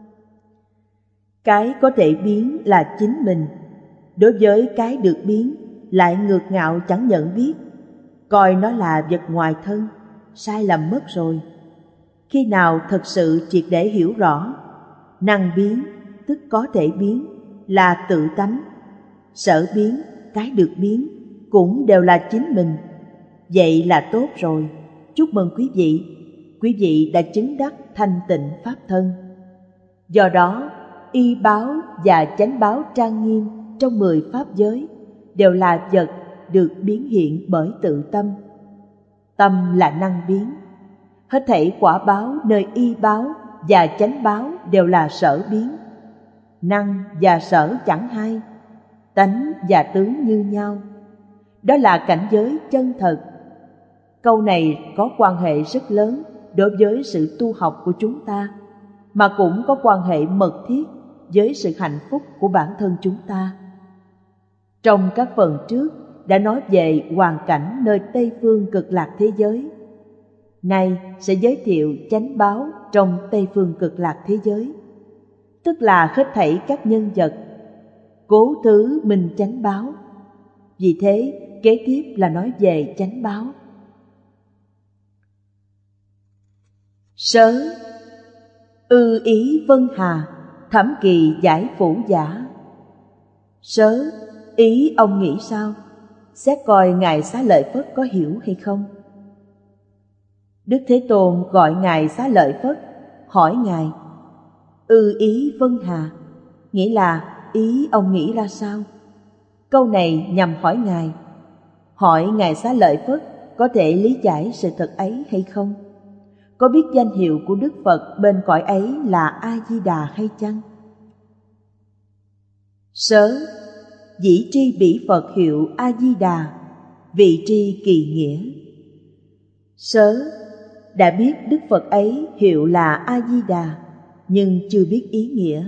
[SPEAKER 2] Cái có thể biến là chính mình. Đối với cái được biến lại ngược ngạo chẳng nhận biết, coi nó là vật ngoài thân, sai lầm mất rồi. Khi nào thật sự triệt để hiểu rõ, Năng biến, tức có thể biến, là tự tánh. Sở biến, cái được biến, cũng đều là chính mình. Vậy là tốt rồi. Chúc mừng quý vị. Quý vị đã chứng đắc thanh tịnh pháp thân. Do đó, y báo và chánh báo trang nghiêm trong mười pháp giới đều là vật được biến hiện bởi tự tâm. Tâm là năng biến. Hết thảy quả báo nơi y báo và chánh báo đều là sở biến. Năng và sở chẳng hai, tánh và tướng như nhau. Đó là cảnh giới chân thật. Câu này có quan hệ rất lớn đối với sự tu học của chúng ta, mà cũng có quan hệ mật thiết với sự hạnh phúc của bản thân chúng ta. Trong các phần trước đã nói về hoàn cảnh nơi Tây phương cực lạc thế giới. Nay sẽ giới thiệu chánh báo trong Tây phương cực lạc thế giới, tức là hết thảy các nhân vật, cố thứ minh chánh báo. Vì thế, kế tiếp là nói về chánh báo. Sớ, ư ý vân hà, thẩm kỳ giải phủ giả. Sớ, ý ông nghĩ sao? Xét coi Ngài Xá Lợi Phất có hiểu hay không? Đức Thế Tôn gọi Ngài Xá Lợi Phất, hỏi Ngài, ư ý vân hà, nghĩa là ý ông nghĩ ra sao? Câu này nhằm hỏi Ngài, hỏi Ngài Xá Lợi Phất có thể lý giải sự thật ấy hay không? Có biết danh hiệu của Đức Phật bên cõi ấy là A-di-đà hay chăng? Sớ, dĩ tri bỉ Phật hiệu A-di-đà, vị tri kỳ nghĩa. Sớ, đã biết Đức Phật ấy hiệu là A-di-đà, nhưng chưa biết ý nghĩa.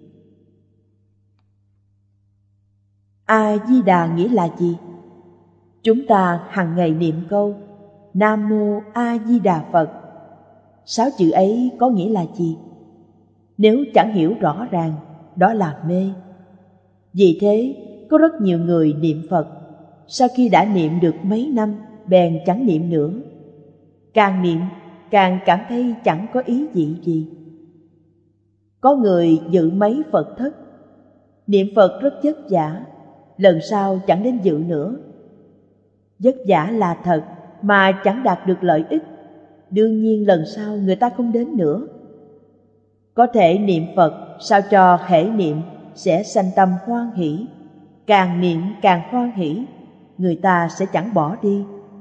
[SPEAKER 2] A-di-đà nghĩa là gì? Chúng ta hàng ngày niệm câu Nam Mô A Di Đà Phật. Sáu chữ ấy có nghĩa là gì? Nếu chẳng hiểu rõ ràng, đó là mê. Vì thế, có rất nhiều người niệm Phật, sau khi đã niệm được mấy năm, bèn chẳng niệm nữa. Càng niệm, càng cảm thấy chẳng có ý gì gì. Có người dự mấy Phật thất, niệm Phật rất vất vả, lần sau chẳng đến dự nữa. Vất vả là thật, mà chẳng đạt được lợi ích, đương nhiên lần sau người ta không đến nữa. Có thể niệm Phật sao cho hễ niệm sẽ sanh tâm hoan hỷ, càng niệm càng hoan hỷ, người ta sẽ chẳng bỏ đi.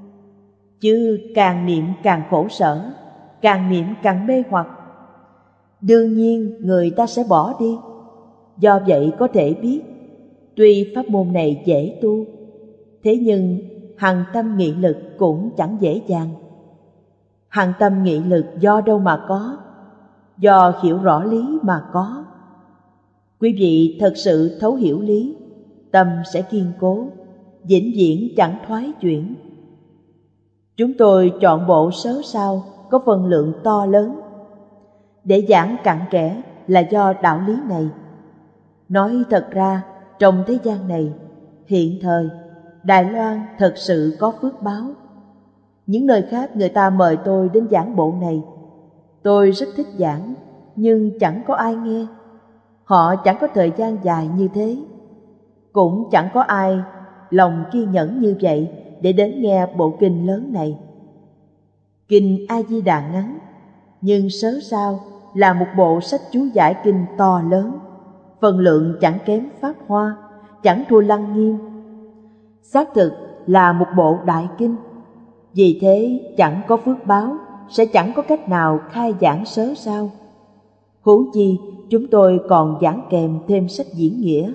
[SPEAKER 2] Chứ càng niệm càng khổ sở, càng niệm càng mê hoặc, đương nhiên người ta sẽ bỏ đi. Do vậy có thể biết, tuy pháp môn này dễ tu, thế nhưng hằng tâm nghị lực cũng chẳng dễ dàng. Hằng tâm nghị lực do đâu mà có? Do hiểu rõ lý mà có. Quý vị thật sự thấu hiểu lý, tâm sẽ kiên cố, vĩnh viễn chẳng thoái chuyển. Chúng tôi chọn bộ sớ sao có phần lượng to lớn để giảng cặn kẽ là do đạo lý này. Nói thật ra, trong thế gian này, hiện thời, Đài Loan thật sự có phước báo. Những nơi khác người ta mời tôi đến giảng bộ này, tôi rất thích giảng, nhưng chẳng có ai nghe. Họ chẳng có thời gian dài như thế, cũng chẳng có ai lòng kiên nhẫn như vậy để đến nghe bộ kinh lớn này. Kinh A-di-đà ngắn, nhưng sớ sao là một bộ sách chú giải kinh to lớn, phần lượng chẳng kém Pháp Hoa, chẳng thua Lăng Nghiêm. Xác thực là một bộ đại kinh, vì thế chẳng có phước báo sẽ chẳng có cách nào khai giảng sớ sao. Huống chi chúng tôi còn giảng kèm thêm sách diễn nghĩa.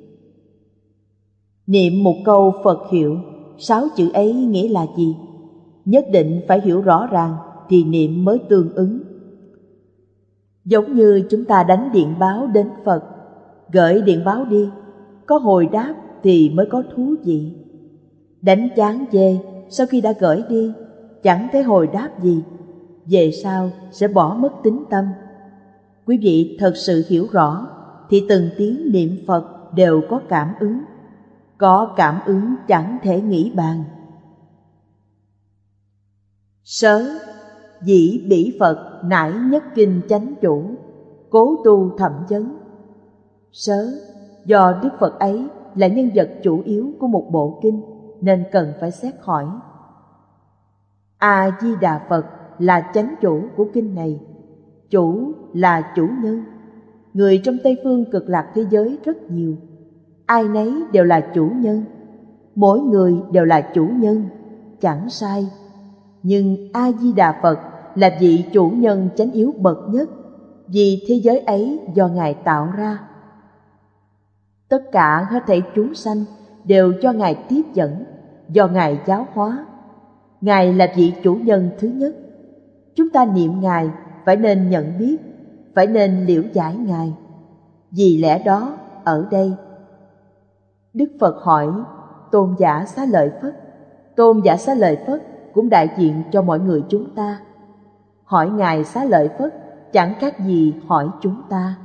[SPEAKER 2] Niệm một câu Phật hiệu, sáu chữ ấy nghĩa là gì? Nhất định phải hiểu rõ ràng thì niệm mới tương ứng. Giống như chúng ta đánh điện báo đến Phật, gửi điện báo đi, có hồi đáp thì mới có thú vị. Đánh chán về, sau khi đã gửi đi, chẳng thấy hồi đáp gì, về sau sẽ bỏ mất tín tâm. Quý vị thật sự hiểu rõ thì từng tiếng niệm Phật đều có cảm ứng. Có cảm ứng chẳng thể nghĩ bàn. Sớ, dĩ bỉ Phật nải nhất kinh chánh chủ, cố tu thẩm vấn. Sớ, do Đức Phật ấy là nhân vật chủ yếu của một bộ kinh nên cần phải xét hỏi. A Di Đà Phật là chánh chủ của kinh này. Chủ là chủ nhân. Người trong Tây phương Cực Lạc thế giới rất nhiều, ai nấy đều là chủ nhân. Mỗi người đều là chủ nhân, chẳng sai. Nhưng A Di Đà Phật là vị chủ nhân chánh yếu bậc nhất, vì thế giới ấy do Ngài tạo ra. Tất cả hết thảy chúng sanh đều do Ngài tiếp dẫn, do Ngài giáo hóa. Ngài là vị chủ nhân thứ nhất. Chúng ta niệm Ngài phải nên nhận biết, phải nên liễu giải Ngài. Vì lẽ đó, ở đây Đức Phật hỏi Tôn giả Xá Lợi Phất. Tôn giả Xá Lợi Phất cũng đại diện cho mọi người chúng ta. Hỏi Ngài Xá Lợi Phất chẳng khác gì hỏi chúng ta.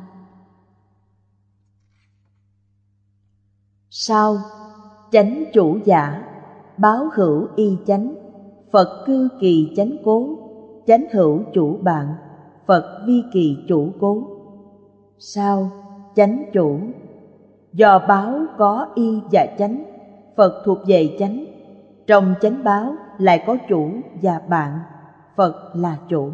[SPEAKER 2] Sau, chánh chủ giả, báo hữu y chánh, Phật cư kỳ chánh cố, chánh hữu chủ bạn, Phật vi kỳ chủ cố. Sau, chánh chủ, do báo có y và chánh, Phật thuộc về chánh. Trong chánh báo lại có chủ và bạn, Phật là chủ.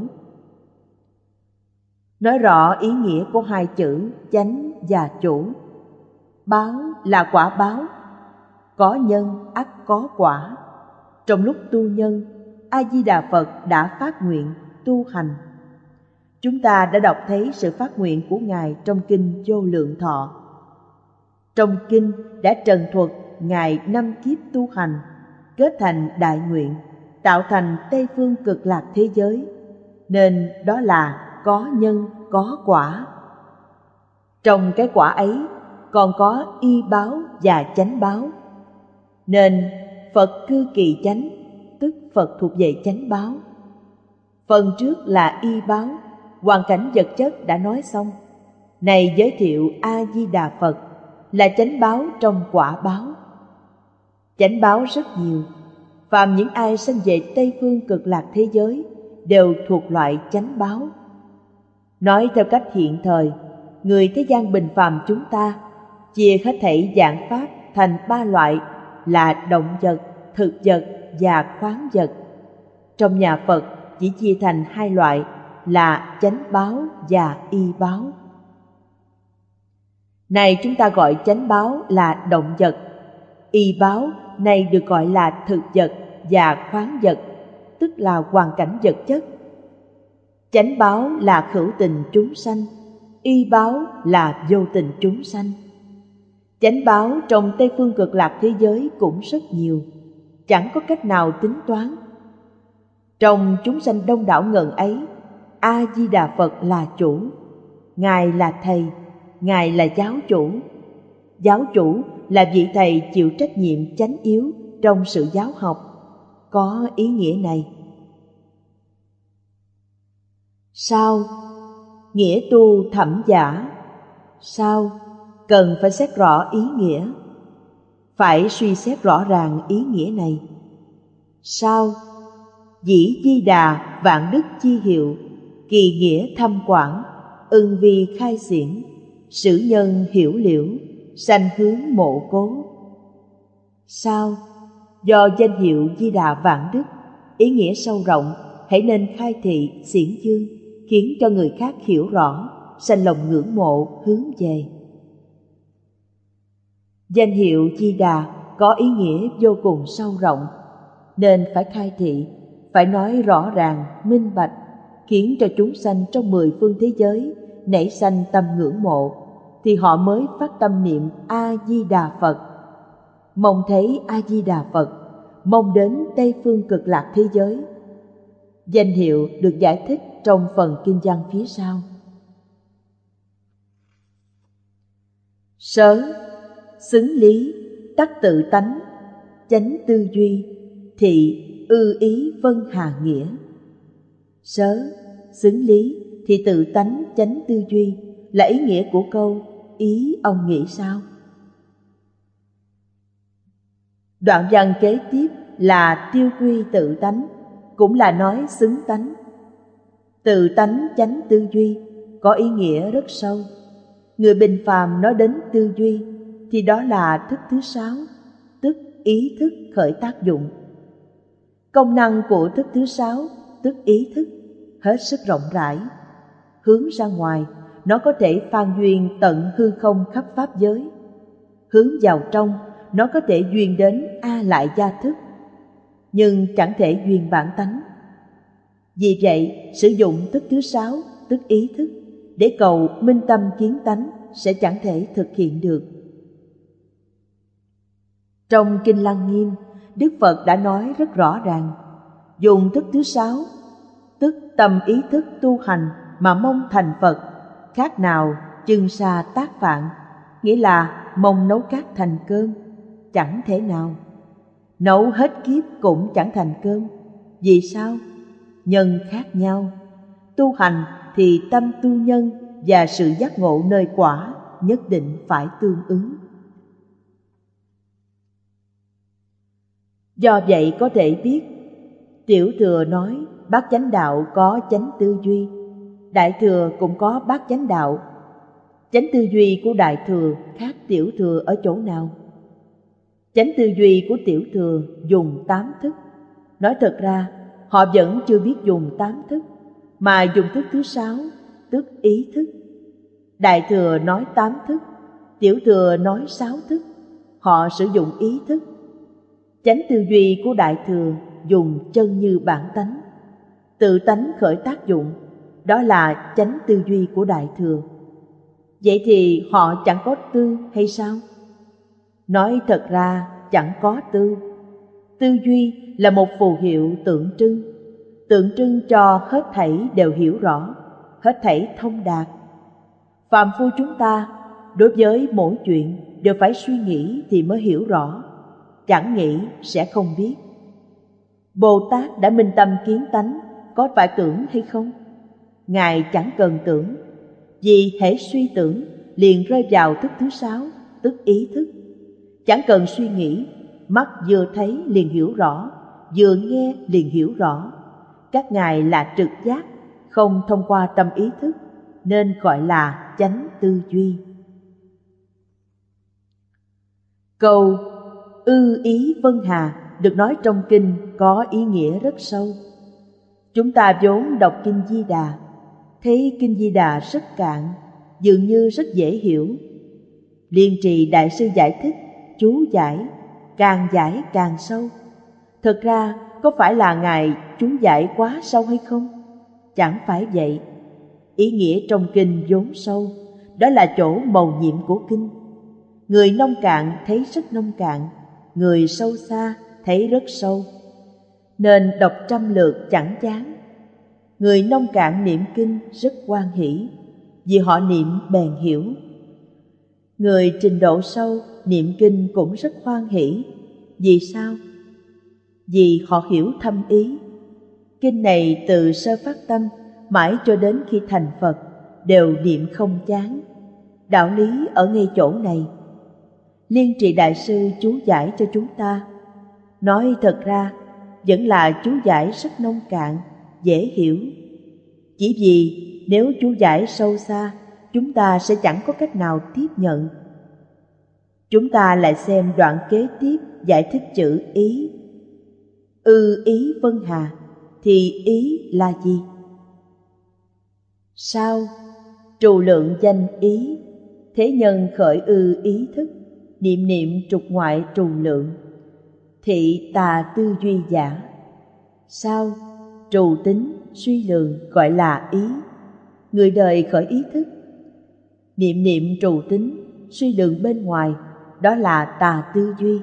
[SPEAKER 2] Nói rõ ý nghĩa của hai chữ chánh và chủ. Báo là quả báo, có nhân ắt có quả. Trong lúc tu nhân, A Di Đà Phật đã phát nguyện tu hành. Chúng ta đã đọc thấy sự phát nguyện của Ngài trong kinh Vô Lượng Thọ. Trong kinh đã trần thuật Ngài năm kiếp tu hành, kết thành đại nguyện, tạo thành Tây phương Cực Lạc thế giới, nên đó là có nhân có quả. Trong cái quả ấy còn có y báo và chánh báo, nên Phật cư kỳ chánh, tức Phật thuộc về chánh báo. Phần trước là y báo, hoàn cảnh vật chất đã nói xong. Này giới thiệu A Di Đà Phật là chánh báo trong quả báo. Chánh báo rất nhiều, phàm những ai sanh về Tây phương Cực Lạc thế giới đều thuộc loại chánh báo. Nói theo cách hiện thời, người thế gian bình phàm chúng ta chia hết thảy dạng pháp thành ba loại là động vật, thực vật và khoáng vật. Trong nhà Phật chỉ chia thành hai loại là chánh báo và y báo. Này chúng ta gọi chánh báo là động vật, y báo này được gọi là thực vật và khoáng vật, tức là hoàn cảnh vật chất. Chánh báo là hữu tình chúng sanh, y báo là vô tình chúng sanh. Chánh báo trong Tây phương Cực Lạc thế giới cũng rất nhiều, chẳng có cách nào tính toán. Trong chúng sanh đông đảo ngần ấy, A Di Đà Phật là chủ, Ngài là thầy, Ngài là giáo chủ. Giáo chủ là vị thầy chịu trách nhiệm chánh yếu trong sự giáo học, có ý nghĩa này. Sau, nghĩa tu thẩm giả. Sau, cần phải xét rõ ý nghĩa, phải suy xét rõ ràng ý nghĩa này. Sau, dĩ Di Đà vạn đức chi hiệu, kỳ nghĩa thâm quảng, ưng vi khai xiển, sử nhân hiểu liễu, sanh hướng mộ cố. Sau, do danh hiệu Di Đà vạn đức, ý nghĩa sâu rộng, hãy nên khai thị xiển dương, khiến cho người khác hiểu rõ, sanh lòng ngưỡng mộ hướng về. Danh hiệu Di Đà có ý nghĩa vô cùng sâu rộng, nên phải khai thị, phải nói rõ ràng, minh bạch, khiến cho chúng sanh trong mười phương thế giới nảy sanh tâm ngưỡng mộ, thì họ mới phát tâm niệm A Di Đà Phật, mong thấy A Di Đà Phật, mong đến Tây phương Cực Lạc thế giới. Danh hiệu được giải thích trong phần kinh văn phía sau. Sớ, xứng lý, tắc tự tánh, chánh tư duy, thị ư ý vân hà nghĩa. Sớ, xứng lý thì tự tánh chánh tư duy là ý nghĩa của câu ý ông nghĩ sao? Đoạn văn kế tiếp là tiêu quy tự tánh, cũng là nói xứng tánh. Tự tánh chánh tư duy có ý nghĩa rất sâu. Người bình phàm nói đến tư duy thì đó là thức thứ sáu, tức ý thức khởi tác dụng. Công năng của thức thứ sáu, tức ý thức, hết sức rộng rãi. Hướng ra ngoài, nó có thể phan duyên tận hư không khắp pháp giới. Hướng vào trong, nó có thể duyên đến A lại gia thức, nhưng chẳng thể duyên bản tánh. Vì vậy, sử dụng thức thứ sáu, tức ý thức, để cầu minh tâm kiến tánh sẽ chẳng thể thực hiện được. Trong Kinh Lăng Nghiêm, Đức Phật đã nói rất rõ ràng, dùng thức thứ sáu, tức tâm ý thức tu hành mà mong thành Phật, khác nào chưng sa tác phạn, nghĩa là mong nấu cát thành cơm, chẳng thể nào. Nấu hết kiếp cũng chẳng thành cơm. Vì sao? Nhân khác nhau. Tu hành thì tâm tu nhân và sự giác ngộ nơi quả nhất định phải tương ứng. Do vậy có thể biết, Tiểu Thừa nói bát chánh đạo có chánh tư duy, Đại Thừa cũng có bát chánh đạo. Chánh tư duy của Đại Thừa khác Tiểu Thừa ở chỗ nào? Chánh tư duy của Tiểu Thừa dùng tám thức. Nói thật ra, họ vẫn chưa biết dùng tám thức, mà dùng thức thứ sáu, tức ý thức. Đại Thừa nói tám thức, Tiểu Thừa nói sáu thức. Họ sử dụng ý thức. Chánh tư duy của Đại Thừa dùng chân như bản tánh, tự tánh khởi tác dụng, đó là chánh tư duy của Đại Thừa. Vậy thì họ chẳng có tư hay sao? Nói thật ra chẳng có tư. Tư duy là một phù hiệu tượng trưng, tượng trưng cho hết thảy đều hiểu rõ, hết thảy thông đạt. Phàm phu chúng ta đối với mỗi chuyện đều phải suy nghĩ thì mới hiểu rõ, chẳng nghĩ sẽ không biết. Bồ Tát đã minh tâm kiến tánh, có phải tưởng hay không? Ngài chẳng cần tưởng, vì hễ suy tưởng liền rơi vào thức thứ sáu, tức ý thức. Chẳng cần suy nghĩ, mắt vừa thấy liền hiểu rõ, vừa nghe liền hiểu rõ. Các ngài là trực giác, không thông qua tâm ý thức, nên gọi là chánh tư duy. Câu ư ý vân hà được nói trong kinh có ý nghĩa rất sâu. Chúng ta vốn đọc kinh Di Đà, thấy kinh Di Đà rất cạn, dường như rất dễ hiểu. Liên Trì Đại sư giải thích, chú giải, càng giải càng sâu. Thực ra có phải là Ngài chú giải quá sâu hay không? Chẳng phải vậy. Ý nghĩa trong kinh vốn sâu, đó là chỗ mầu nhiệm của kinh. Người nông cạn thấy rất nông cạn, người sâu xa thấy rất sâu, nên đọc trăm lượt chẳng chán. Người nông cạn niệm kinh rất hoan hỷ, vì họ niệm bèn hiểu. Người trình độ sâu niệm kinh cũng rất hoan hỷ. Vì sao? Vì họ hiểu thâm ý. Kinh này từ sơ phát tâm mãi cho đến khi thành Phật đều niệm không chán. Đạo lý ở ngay chỗ này. Liên Trì Đại sư chú giải cho chúng ta. Nói thật ra vẫn là chú giải rất nông cạn, dễ hiểu. Chỉ vì nếu chú giải sâu xa, chúng ta sẽ chẳng có cách nào tiếp nhận. Chúng ta lại xem đoạn kế tiếp giải thích chữ ý. Ư ý vân hà thì ý là gì? Sao? Trù lượng danh ý, thế nhân khởi ư ý thức, niệm niệm trục ngoại trù lượng, thị tà tư duy giả. Sao? Trù tính, suy lường gọi là ý. Người đời khởi ý thức, niệm niệm trù tính, suy lường bên ngoài, đó là tà tư duy.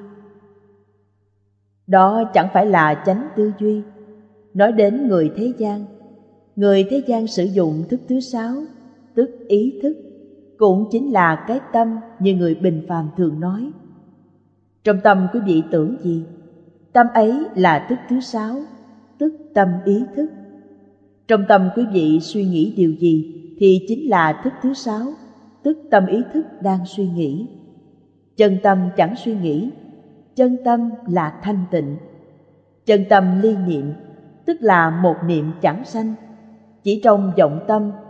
[SPEAKER 2] Đó chẳng phải là chánh tư duy. Nói đến người thế gian, người thế gian sử dụng thức thứ sáu, tức ý thức, cũng chính là cái tâm như người bình phàm thường nói. Trong tâm quý vị tưởng gì? Tâm ấy là thức thứ sáu, tức tâm ý thức. Trong tâm quý vị suy nghĩ điều gì thì chính là thức thứ sáu, tức tâm ý thức đang suy nghĩ. Chân tâm chẳng suy nghĩ, chân tâm là thanh tịnh. Chân tâm ly niệm, tức là một niệm chẳng sanh. Chỉ trong vọng tâm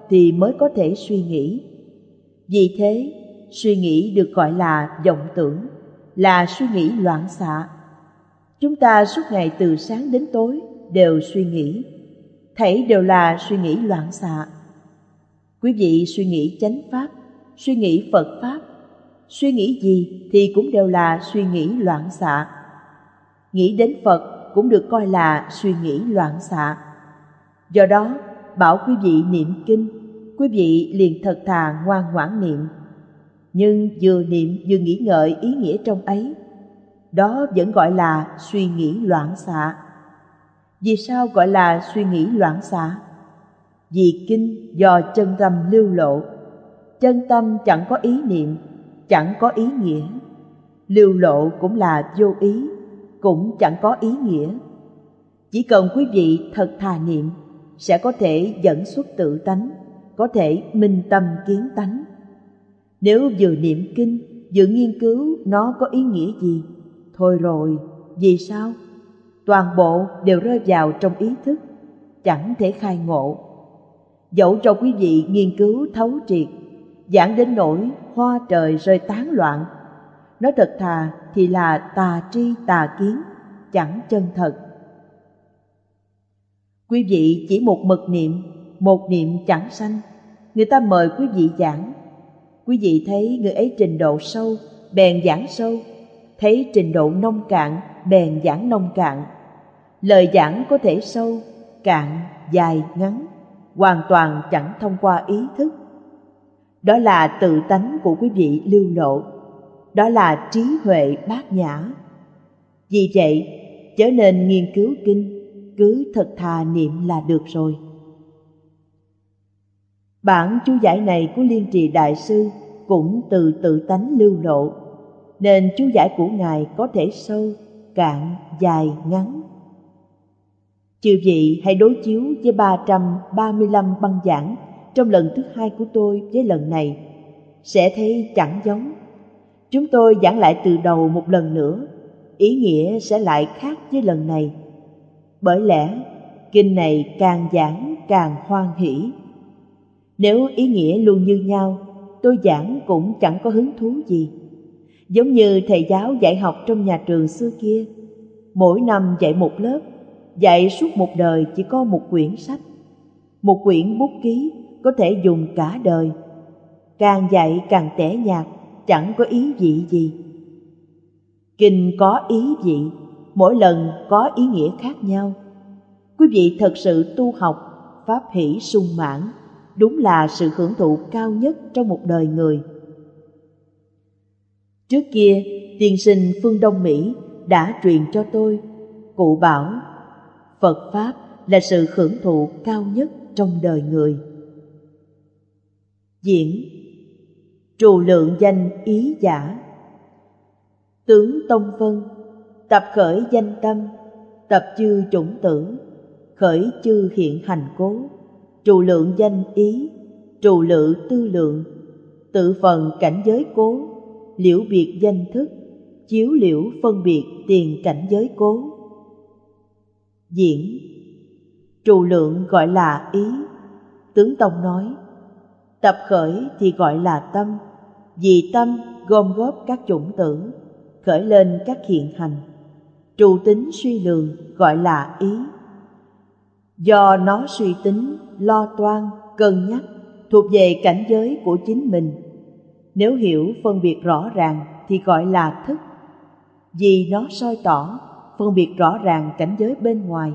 [SPEAKER 2] thì mới có thể suy nghĩ. Vì thế, suy nghĩ được gọi là vọng tưởng, là suy nghĩ loạn xạ. Chúng ta suốt ngày từ sáng đến tối đều suy nghĩ, thảy đều là suy nghĩ loạn xạ. Quý vị suy nghĩ chánh pháp, suy nghĩ Phật pháp, suy nghĩ gì thì cũng đều là suy nghĩ loạn xạ. Nghĩ đến Phật cũng được coi là suy nghĩ loạn xạ. Do đó, bảo quý vị niệm kinh, quý vị liền thật thà ngoan ngoãn niệm. Nhưng vừa niệm vừa nghĩ ngợi ý nghĩa trong ấy, đó vẫn gọi là suy nghĩ loạn xạ. Vì sao gọi là suy nghĩ loạn xạ? Vì kinh do chân tâm lưu lộ. Chân tâm chẳng có ý niệm, chẳng có ý nghĩa. Lưu lộ cũng là vô ý, cũng chẳng có ý nghĩa. Chỉ cần quý vị thật thà niệm, sẽ có thể dẫn xuất tự tánh, có thể minh tâm kiến tánh. Nếu vừa niệm kinh, vừa nghiên cứu nó có ý nghĩa gì, thôi rồi, vì sao? Toàn bộ đều rơi vào trong ý thức, chẳng thể khai ngộ. Dẫu cho quý vị nghiên cứu thấu triệt, giảng đến nỗi hoa trời rơi tán loạn, nói thật thà thì là tà tri tà kiến, chẳng chân thật. Quý vị chỉ một mực niệm, một niệm chẳng sanh, người ta mời quý vị giảng. Quý vị thấy người ấy trình độ sâu, bèn giảng sâu, thấy trình độ nông cạn, bèn giảng nông cạn. Lời giảng có thể sâu, cạn, dài, ngắn, hoàn toàn chẳng thông qua ý thức. Đó là tự tánh của quý vị lưu lộ, đó là trí huệ bát nhã. Vì vậy, chớ nên nghiên cứu kinh, cứ thật thà niệm là được rồi. Bản chú giải này của Liên Trì Đại Sư cũng từ tự tánh lưu lộ, nên chú giải của Ngài có thể sâu, cạn, dài, ngắn. Chư vị hãy đối chiếu với ba trăm ba mươi lăm băng giảng trong lần thứ hai của tôi với lần này, sẽ thấy chẳng giống. Chúng tôi giảng lại từ đầu một lần nữa, ý nghĩa sẽ lại khác với lần này. Bởi lẽ, kinh này càng giảng càng hoan hỷ. Nếu ý nghĩa luôn như nhau, tôi giảng cũng chẳng có hứng thú gì. Giống như thầy giáo dạy học trong nhà trường xưa kia, mỗi năm dạy một lớp, dạy suốt một đời chỉ có một quyển sách. Một quyển bút ký có thể dùng cả đời. Càng dạy càng tẻ nhạt, chẳng có ý vị gì. Kinh có ý vị, mỗi lần có ý nghĩa khác nhau. Quý vị thật sự tu học, pháp hỷ sung mãn, đúng là sự hưởng thụ cao nhất trong một đời người. Trước kia, tiên sinh phương Đông Mỹ đã truyền cho tôi, cụ bảo, Phật Pháp là sự hưởng thụ cao nhất trong đời người. Diễn Trù lượng danh ý giả. Tướng tông phân, tập khởi danh tâm, tập chư chủng tử, khởi chư hiện hành cố, trù lượng danh ý, trù lự tư lượng, tự phần cảnh giới cố, liễu biệt danh thức, chiếu liễu phân biệt tiền cảnh giới cố. Diễn Trù lượng gọi là ý. Tướng tông nói, tập khởi thì gọi là tâm, vì tâm gom góp các chủng tử, khởi lên các hiện hành. Trù tính suy lường gọi là ý. Do nó suy tính, lo toan, cân nhắc, thuộc về cảnh giới của chính mình. Nếu hiểu phân biệt rõ ràng thì gọi là thức, vì nó soi tỏ, phân biệt rõ ràng cảnh giới bên ngoài.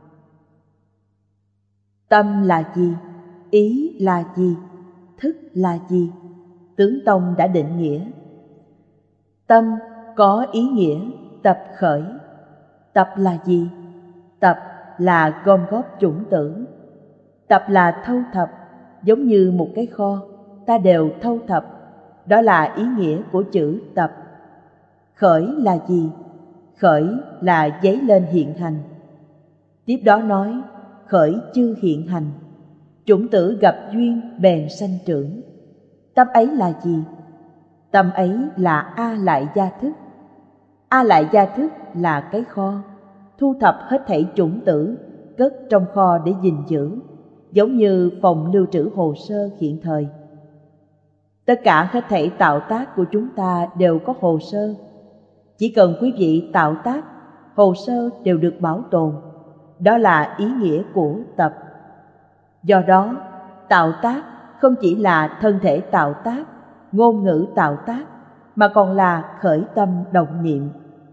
[SPEAKER 2] Tâm là gì? Ý là gì? Thức là gì? Tướng tông đã định nghĩa. Tâm có ý nghĩa tập khởi. Tập là gì? Tập là gom góp chủng tử. Tập là thâu thập, giống như một cái kho, ta đều thâu thập. Đó là ý nghĩa của chữ tập. Khởi là gì? Khởi là dấy lên hiện hành. Tiếp đó nói, khởi chư hiện hành. Chủng tử gặp duyên bèn sanh trưởng. Tâm ấy là gì? Tâm ấy là A lại gia thức. A lại gia thức là cái kho, thu thập hết thảy chủng tử, cất trong kho để gìn giữ, giống như phòng lưu trữ hồ sơ hiện thời. Tất cả hết thảy tạo tác của chúng ta đều có hồ sơ. Chỉ cần quý vị tạo tác, hồ sơ đều được bảo tồn. Đó là ý nghĩa của tập. Do đó, tạo tác không chỉ là thân thể tạo tác, ngôn ngữ tạo tác, mà còn là khởi tâm động niệm.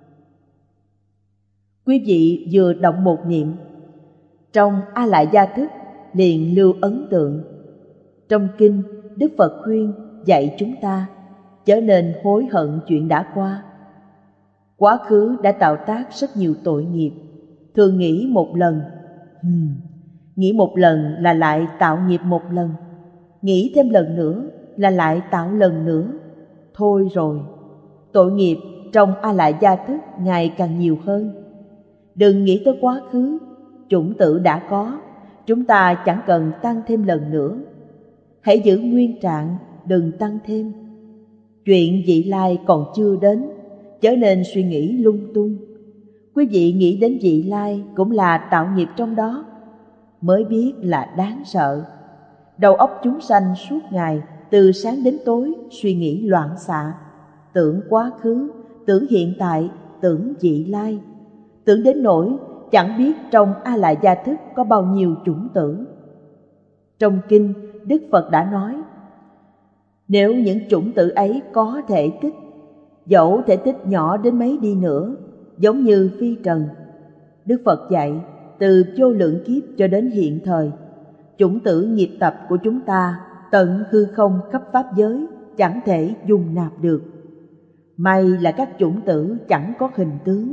[SPEAKER 2] Quý vị vừa động một niệm, trong A Lại Gia Thức liền lưu ấn tượng. Trong kinh, Đức Phật khuyên dạy chúng ta chớ nên hối hận chuyện đã qua. Quá khứ đã tạo tác rất nhiều tội nghiệp, thường nghĩ một lần, hmm, nghĩ một lần là lại tạo nghiệp một lần, nghĩ thêm lần nữa là lại tạo lần nữa. Thôi rồi, tội nghiệp trong A Lại Gia Thức ngày càng nhiều hơn. Đừng nghĩ tới quá khứ, chủng tử đã có, chúng ta chẳng cần tăng thêm lần nữa. Hãy giữ nguyên trạng, đừng tăng thêm. Chuyện vị lai còn chưa đến, chớ nên suy nghĩ lung tung. Quý vị nghĩ đến vị lai cũng là tạo nghiệp trong đó, mới biết là đáng sợ. Đầu óc chúng sanh suốt ngày, từ sáng đến tối suy nghĩ loạn xạ, tưởng quá khứ, tưởng hiện tại, tưởng vị lai, tưởng đến nỗi chẳng biết trong A Lại Gia Thức có bao nhiêu chủng tử. Trong kinh, Đức Phật đã nói, nếu những chủng tử ấy có thể tích, dẫu thể tích nhỏ đến mấy đi nữa, giống như phi trần. Đức Phật dạy, từ vô lượng kiếp cho đến hiện thời, chủng tử nghiệp tập của chúng ta tận hư không khắp pháp giới chẳng thể dung nạp được. May là các chủng tử chẳng có hình tướng.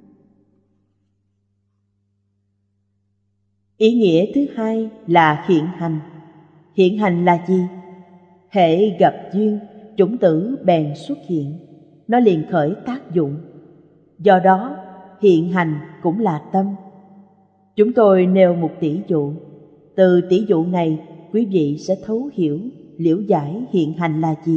[SPEAKER 2] Ý nghĩa thứ hai là hiện hành. Hiện hành là gì? Hễ gặp duyên, chủng tử bèn xuất hiện, nó liền khởi tác dụng. Do đó, hiện hành cũng là tâm. Chúng tôi nêu một tỷ dụ. Từ tỷ dụ này, quý vị sẽ thấu hiểu, liễu giải hiện hành là gì.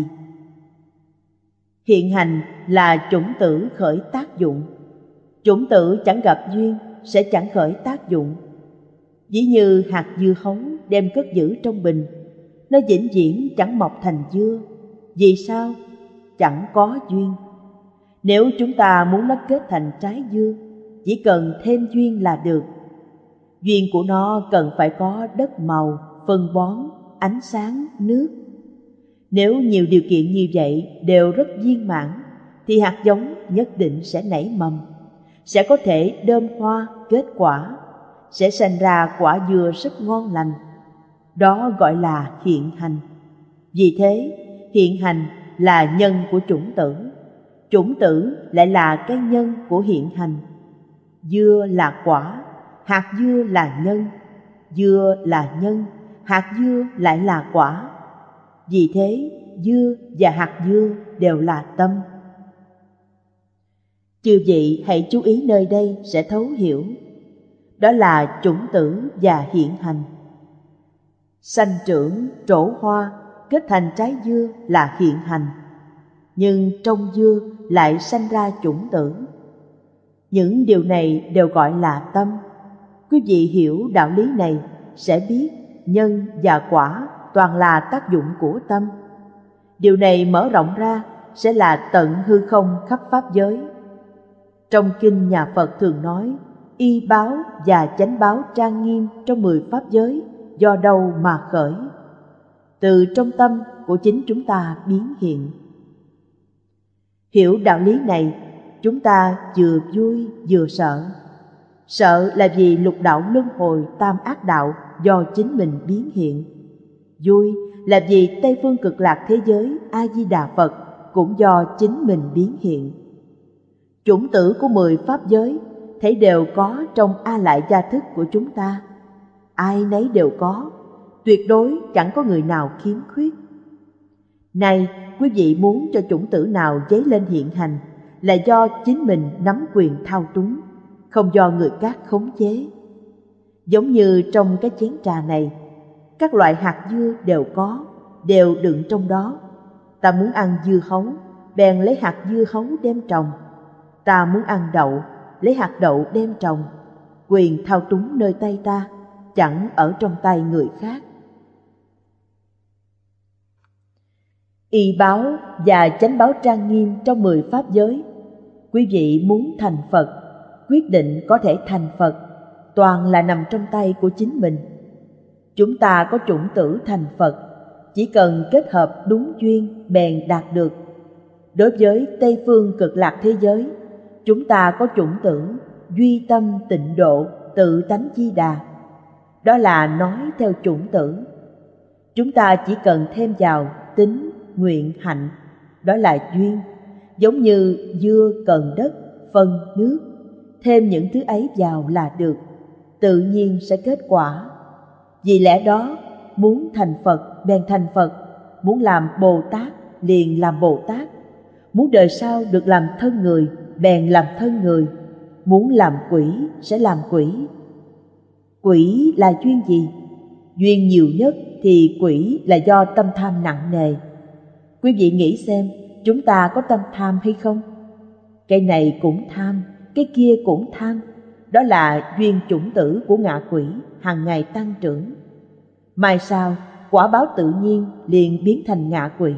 [SPEAKER 2] Hiện hành là chủng tử khởi tác dụng. Chủng tử chẳng gặp duyên sẽ chẳng khởi tác dụng. Ví như hạt dưa hấu đem cất giữ trong bình, nó vĩnh viễn chẳng mọc thành dưa. Vì sao? Chẳng có duyên. Nếu chúng ta muốn nó kết thành trái dưa, chỉ cần thêm duyên là được. Duyên của nó cần phải có đất màu, phân bón, ánh sáng, nước. Nếu nhiều điều kiện như vậy đều rất viên mãn, thì hạt giống nhất định sẽ nảy mầm, sẽ có thể đơm hoa, kết quả, sẽ sinh ra quả dừa rất ngon lành. Đó gọi là hiện hành. Vì thế, hiện hành là nhân của chủng tử, chủng tử lại là cái nhân của hiện hành. Dưa là quả, hạt dưa là nhân, dưa là nhân, hạt dưa lại là quả. Vì thế, dưa và hạt dưa đều là tâm. Chư vị hãy chú ý nơi đây sẽ thấu hiểu. Đó là chủng tử và hiện hành. Sanh trưởng, trổ hoa, kết thành trái dưa là hiện hành. Nhưng trong dưa lại sanh ra chủng tử. Những điều này đều gọi là tâm. Quý vị hiểu đạo lý này sẽ biết nhân và quả toàn là tác dụng của tâm. Điều này mở rộng ra sẽ là tận hư không khắp pháp giới. Trong kinh nhà Phật thường nói, y báo và chánh báo trang nghiêm trong mười pháp giới do đâu mà khởi? Từ trong tâm của chính chúng ta biến hiện. Hiểu đạo lý này, chúng ta vừa vui vừa sợ. Sợ là vì lục đạo luân hồi tam ác đạo do chính mình biến hiện. Vui là vì Tây phương cực lạc thế giới A-di-đà Phật cũng do chính mình biến hiện. Chủng tử của mười pháp giới thấy đều có trong A Lại Gia Thức của chúng ta. Ai nấy đều có, tuyệt đối chẳng có người nào khiếm khuyết. Này, quý vị muốn cho chủng tử nào dấy lên hiện hành là do chính mình nắm quyền thao túng, không do người khác khống chế. Giống như trong cái chén trà này, các loại hạt dưa đều có, đều đựng trong đó. Ta muốn ăn dưa hấu, bèn lấy hạt dưa hấu đem trồng. Ta muốn ăn đậu, lấy hạt đậu đem trồng. Quyền thao túng nơi tay ta, chẳng ở trong tay người khác. Y báo và chánh báo trang nghiêm trong mười pháp giới. Quý vị muốn thành Phật, quyết định có thể thành Phật, toàn là nằm trong tay của chính mình. Chúng ta có chủng tử thành Phật, chỉ cần kết hợp đúng duyên bèn đạt được. Đối với Tây phương cực lạc thế giới, chúng ta có chủng tử duy tâm tịnh độ tự tánh Di Đà. Đó là nói theo chủng tử. Chúng ta chỉ cần thêm vào tín, nguyện, hạnh, đó là duyên. Giống như dưa cần đất, phân nước, thêm những thứ ấy vào là được, tự nhiên sẽ kết quả. Vì lẽ đó, muốn thành Phật bèn thành Phật, muốn làm Bồ Tát liền làm Bồ Tát, muốn đời sau được làm thân người bèn làm thân người, muốn làm quỷ sẽ làm quỷ. Quỷ là duyên gì? Duyên nhiều nhất thì quỷ là do tâm tham nặng nề. Quý vị nghĩ xem, chúng ta có tâm tham hay không? Cái này cũng tham, cái kia cũng tham. Đó là duyên chủng tử của ngạ quỷ hàng ngày tăng trưởng. Mai sau, quả báo tự nhiên liền biến thành ngạ quỷ.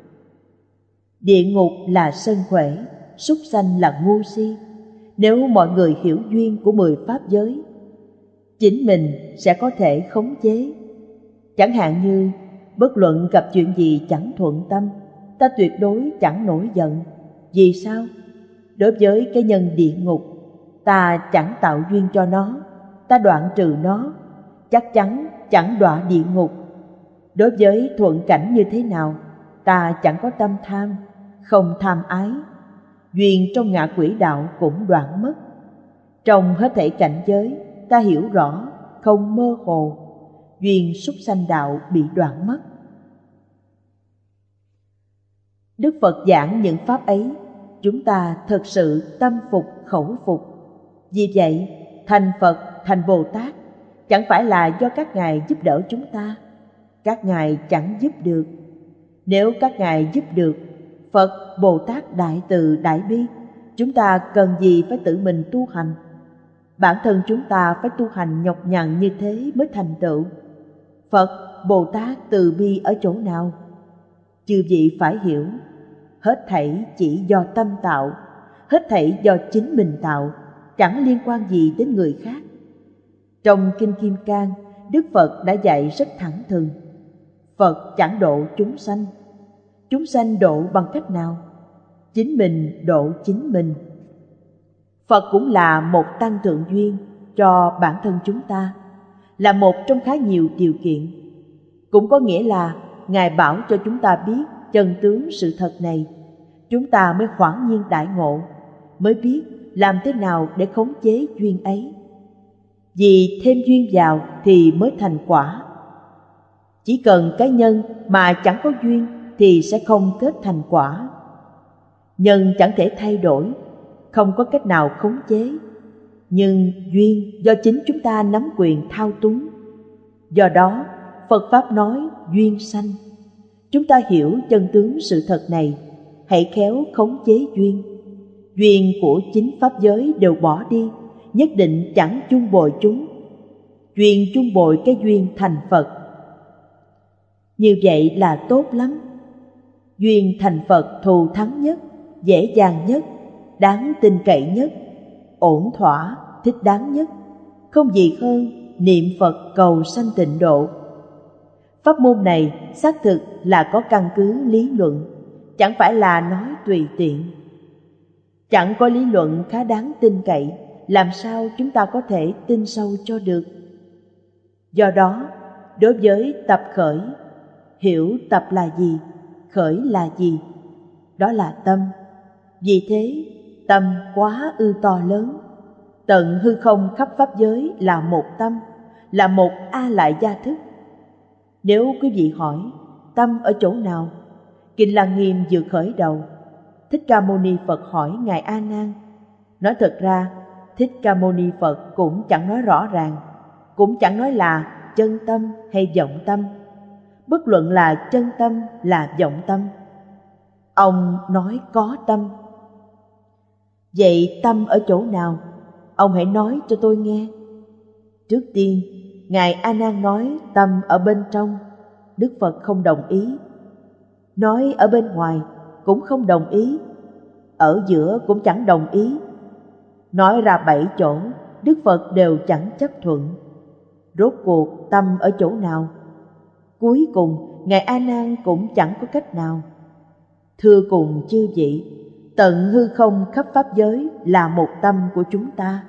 [SPEAKER 2] Địa ngục là sân khỏe, súc sanh là ngu si. Nếu mọi người hiểu duyên của mười pháp giới, chính mình sẽ có thể khống chế. Chẳng hạn như, bất luận gặp chuyện gì chẳng thuận tâm, ta tuyệt đối chẳng nổi giận. Vì sao? Đối với cái nhân địa ngục, ta chẳng tạo duyên cho nó, ta đoạn trừ nó, chắc chắn chẳng đọa địa ngục. Đối với thuận cảnh như thế nào, ta chẳng có tâm tham, không tham ái. Duyên trong ngạ quỷ đạo cũng đoạn mất. Trong hết thảy cảnh giới, ta hiểu rõ, không mơ hồ. Duyên súc sanh đạo bị đoạn mất. Đức Phật giảng những pháp ấy, chúng ta thật sự tâm phục khẩu phục. Vì vậy, thành Phật, thành Bồ Tát chẳng phải là do các ngài giúp đỡ chúng ta. Các ngài chẳng giúp được. Nếu các ngài giúp được, Phật, Bồ Tát đại từ đại bi, chúng ta cần gì phải tự mình tu hành? Bản thân chúng ta phải tu hành nhọc nhằn như thế mới thành tựu. Phật, Bồ Tát từ bi ở chỗ nào? Chư vị phải hiểu, hết thảy chỉ do tâm tạo, hết thảy do chính mình tạo, chẳng liên quan gì đến người khác. Trong Kinh Kim Cang, Đức Phật đã dạy rất thẳng thừng. Phật chẳng độ chúng sanh. Chúng sanh độ bằng cách nào? Chính mình độ chính mình. Phật cũng là một tăng thượng duyên cho bản thân chúng ta, là một trong khá nhiều điều kiện. Cũng có nghĩa là Ngài bảo cho chúng ta biết chân tướng sự thật này, chúng ta mới hoảng nhiên đại ngộ, mới biết làm thế nào để khống chế duyên ấy. Vì thêm duyên vào thì mới thành quả. Chỉ cần cái nhân mà chẳng có duyên thì sẽ không kết thành quả. Nhân chẳng thể thay đổi, không có cách nào khống chế. Nhưng duyên do chính chúng ta nắm quyền thao túng. Do đó, Phật Pháp nói duyên sanh. Chúng ta hiểu chân tướng sự thật này, hãy khéo khống chế duyên. Duyên của chính Pháp giới đều bỏ đi, nhất định chẳng chung bồi chúng. Duyên chung bồi cái duyên thành Phật. Như vậy là tốt lắm. Duyên thành Phật thù thắng nhất, dễ dàng nhất, đáng tin cậy nhất, ổn thỏa, thích đáng nhất. Không gì hơn niệm Phật cầu sanh tịnh độ. Pháp môn này xác thực là có căn cứ lý luận, chẳng phải là nói tùy tiện. Chẳng có lý luận khá đáng tin cậy, làm sao chúng ta có thể tin sâu cho được? Do đó, đối với tập khởi, hiểu tập là gì, khởi là gì, đó là tâm. Vì thế, tâm quá ư to lớn, tận hư không khắp pháp giới là một tâm, là một A Lại Gia thức. Nếu quý vị hỏi, tâm ở chỗ nào? Kinh Lăng Nghiêm vừa khởi đầu, Thích Ca Mâu Ni Phật hỏi Ngài A Nan. Nói thật ra, Thích Ca Mâu Ni Phật cũng chẳng nói rõ ràng, cũng chẳng nói là chân tâm hay vọng tâm. Bất luận là chân tâm là vọng tâm, ông nói có tâm. Vậy tâm ở chỗ nào? Ông hãy nói cho tôi nghe. Trước tiên, Ngài A Nan nói tâm ở bên trong, Đức Phật không đồng ý. Nói ở bên ngoài cũng không đồng ý, ở giữa cũng chẳng đồng ý. Nói ra bảy chỗ, Đức Phật đều chẳng chấp thuận. Rốt cuộc tâm ở chỗ nào? Cuối cùng Ngài A Nan cũng chẳng có cách nào. Thưa cùng chư vị, tận hư không khắp pháp giới là một tâm của chúng ta.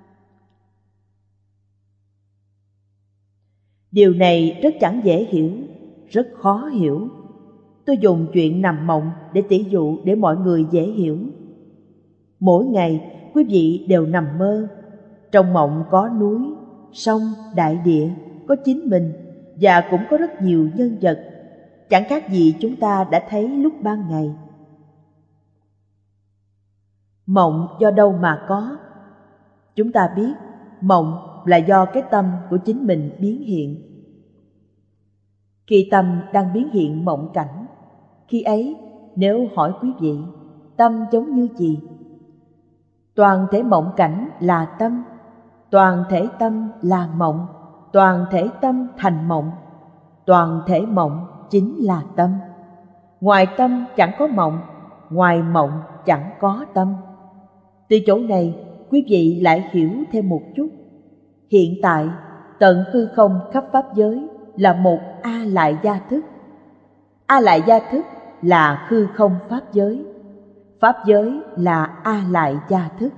[SPEAKER 2] Điều này rất chẳng dễ hiểu, rất khó hiểu. Tôi dùng chuyện nằm mộng để tỉ dụ để mọi người dễ hiểu. Mỗi ngày quý vị đều nằm mơ. Trong mộng có núi, sông, đại địa, có chính mình và cũng có rất nhiều nhân vật, chẳng khác gì chúng ta đã thấy lúc ban ngày. Mộng do đâu mà có? Chúng ta biết mộng là do cái tâm của chính mình biến hiện. Khi tâm đang biến hiện mộng cảnh, khi ấy nếu hỏi quý vị, tâm giống như gì? Toàn thể mộng cảnh là tâm, toàn thể tâm là mộng, toàn thể tâm thành mộng, toàn thể mộng chính là tâm. Ngoài tâm chẳng có mộng, ngoài mộng chẳng có tâm. Từ chỗ này, quý vị lại hiểu thêm một chút. Hiện tại, tận hư không khắp pháp giới là một A lại gia thức. A lại gia thức là hư không pháp giới. Pháp giới là A lại gia thức.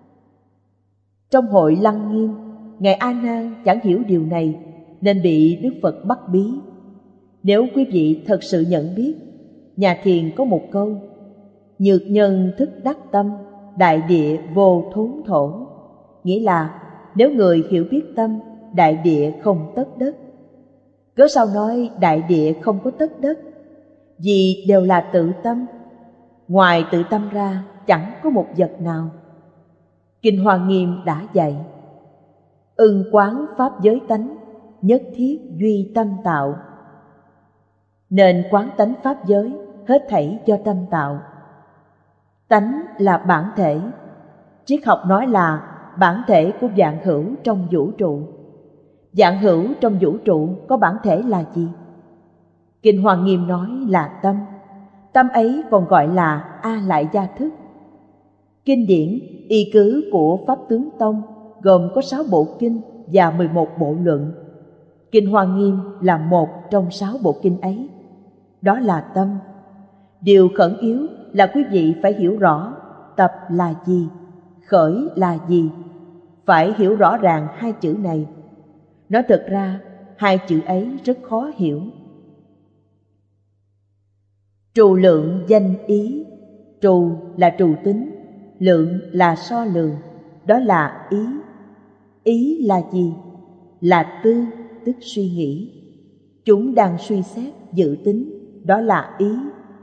[SPEAKER 2] Trong hội Lăng Nghiêm, Ngài A Nan chẳng hiểu điều này nên bị Đức Phật bắt bí. Nếu quý vị thật sự nhận biết, nhà thiền có một câu: nhược nhân thức đắc tâm, đại địa vô thốn thổ. Nghĩa là nếu người hiểu biết tâm, đại địa không tất đất. Cớ sao nói đại địa không có tất đất? Vì đều là tự tâm. Ngoài tự tâm ra chẳng có một vật nào. Kinh Hoa Nghiêm đã dạy: ưng quán pháp giới tánh, nhất thiết duy tâm tạo. Nên quán tánh pháp giới, hết thảy do tâm tạo. Tánh là bản thể. Triết học nói là bản thể của vạn hữu trong vũ trụ. Vạn hữu trong vũ trụ có bản thể là gì? Kinh Hoa Nghiêm nói là tâm. Tâm ấy còn gọi là A lại gia thức. Kinh điển y cứ của Pháp Tướng Tông gồm có sáu bộ kinh và mười một bộ luận. Kinh Hoa Nghiêm là một trong sáu bộ kinh ấy. Đó là tâm. Điều khẩn yếu là quý vị phải hiểu rõ tập là gì, khởi là gì. Phải hiểu rõ ràng hai chữ này. Nói thật ra, hai chữ ấy rất khó hiểu. Trù lượng danh ý. Trù là trù tính, lượng là so lường, đó là ý. Ý là gì? Là tư, tức suy nghĩ. Chúng đang suy xét, dự tính, đó là ý.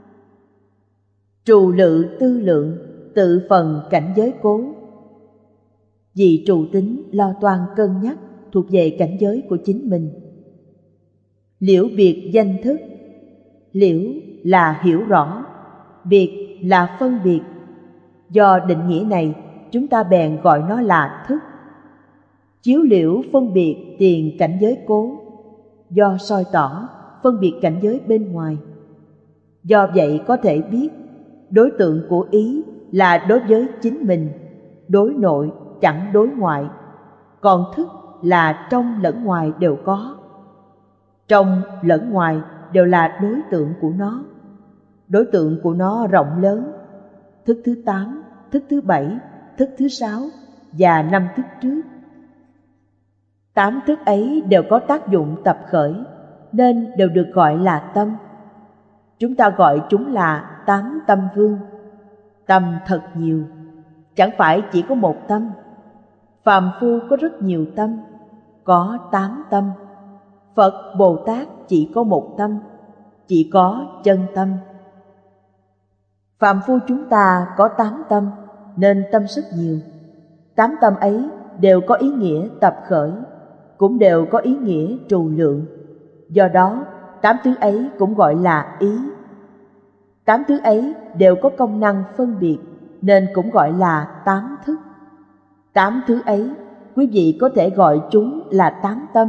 [SPEAKER 2] Trù lự tư lượng, tự phần cảnh giới cố. Vì trù tính lo toan cân nhắc thuộc về cảnh giới của chính mình. Liễu biệt danh thức. Liễu là hiểu rõ, biệt là phân biệt. Do định nghĩa này, chúng ta bèn gọi nó là thức. Chiếu liễu phân biệt tiền cảnh giới cố, do soi tỏ phân biệt cảnh giới bên ngoài. Do vậy có thể biết đối tượng của ý là đối với chính mình, đối nội chẳng đối ngoại. Còn thức là trong lẫn ngoài đều có. Trong lẫn ngoài đều là đối tượng của nó. Đối tượng của nó rộng lớn. Thức thứ tám, thức thứ bảy, thức thứ sáu và năm thức trước. Tám thức ấy đều có tác dụng tập khởi, nên đều được gọi là tâm. Chúng ta gọi chúng là tám tâm vương. Tâm thật nhiều, chẳng phải chỉ có một tâm. Phàm phu có rất nhiều tâm, có tám tâm. Phật Bồ Tát chỉ có một tâm, chỉ có chân tâm. Phàm phu chúng ta có tám tâm, nên tâm rất nhiều. Tám tâm ấy đều có ý nghĩa tập khởi, cũng đều có ý nghĩa trù lượng. Do đó, tám thứ ấy cũng gọi là ý. Tám thứ ấy đều có công năng phân biệt, nên cũng gọi là tám thức. Tám thứ ấy, quý vị có thể gọi chúng là tám tâm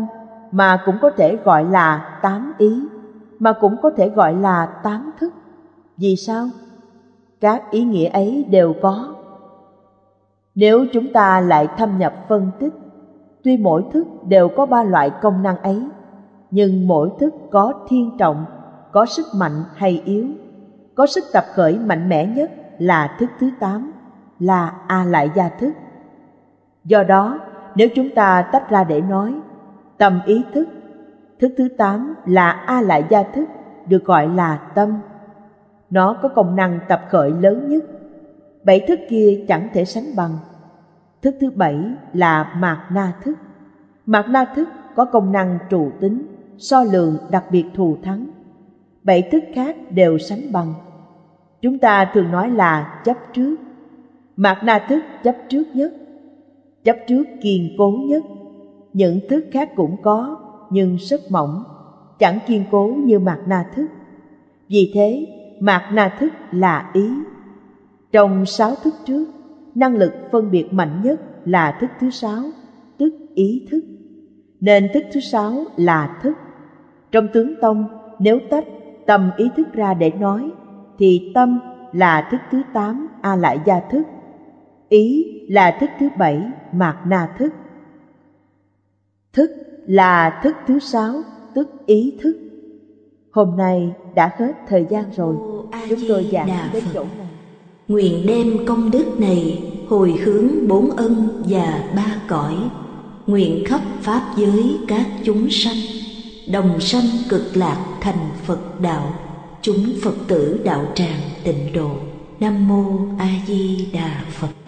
[SPEAKER 2] mà cũng có thể gọi là tám ý, mà cũng có thể gọi là tám thức. Vì sao? Các ý nghĩa ấy đều có. Nếu chúng ta lại thâm nhập phân tích, tuy mỗi thức đều có ba loại công năng ấy, nhưng mỗi thức có thiên trọng, có sức mạnh hay yếu. Có sức tập khởi mạnh mẽ nhất là thức thứ tám, là A Lại Gia thức. Do đó, nếu chúng ta tách ra để nói, tâm ý thức, thức thứ tám là A Lại Gia thức, được gọi là tâm. Nó có công năng tập khởi lớn nhất, bảy thức kia chẳng thể sánh bằng. Thức thứ bảy là Mạt Na thức. Mạt Na thức có công năng trụ tính, so lường đặc biệt thù thắng. Bảy thức khác đều sánh bằng. Chúng ta thường nói là chấp trước. Mạt Na thức chấp trước nhất, chấp trước kiên cố nhất. Những thức khác cũng có, nhưng rất mỏng, chẳng kiên cố như Mạt Na thức. Vì thế, Mạt Na thức là ý. Trong sáu thức trước, năng lực phân biệt mạnh nhất là thức thứ sáu, tức ý thức. Nên thức thứ sáu là thức. Trong tướng tông, nếu tách tâm ý thức ra để nói, thì tâm là thức thứ tám, A Lại Gia thức. Ý là thức thứ bảy, Mạt Na thức. Thức là thức thứ sáu, tức ý thức. Hôm nay đã hết thời gian rồi, chúng tôi giảng đến chỗ này.
[SPEAKER 1] Nguyện đem công đức này hồi hướng bốn ân và ba cõi, nguyện khắp pháp giới các chúng sanh đồng sanh cực lạc thành Phật đạo, chúng Phật tử đạo tràng tịnh độ. Nam mô A Di Đà Phật.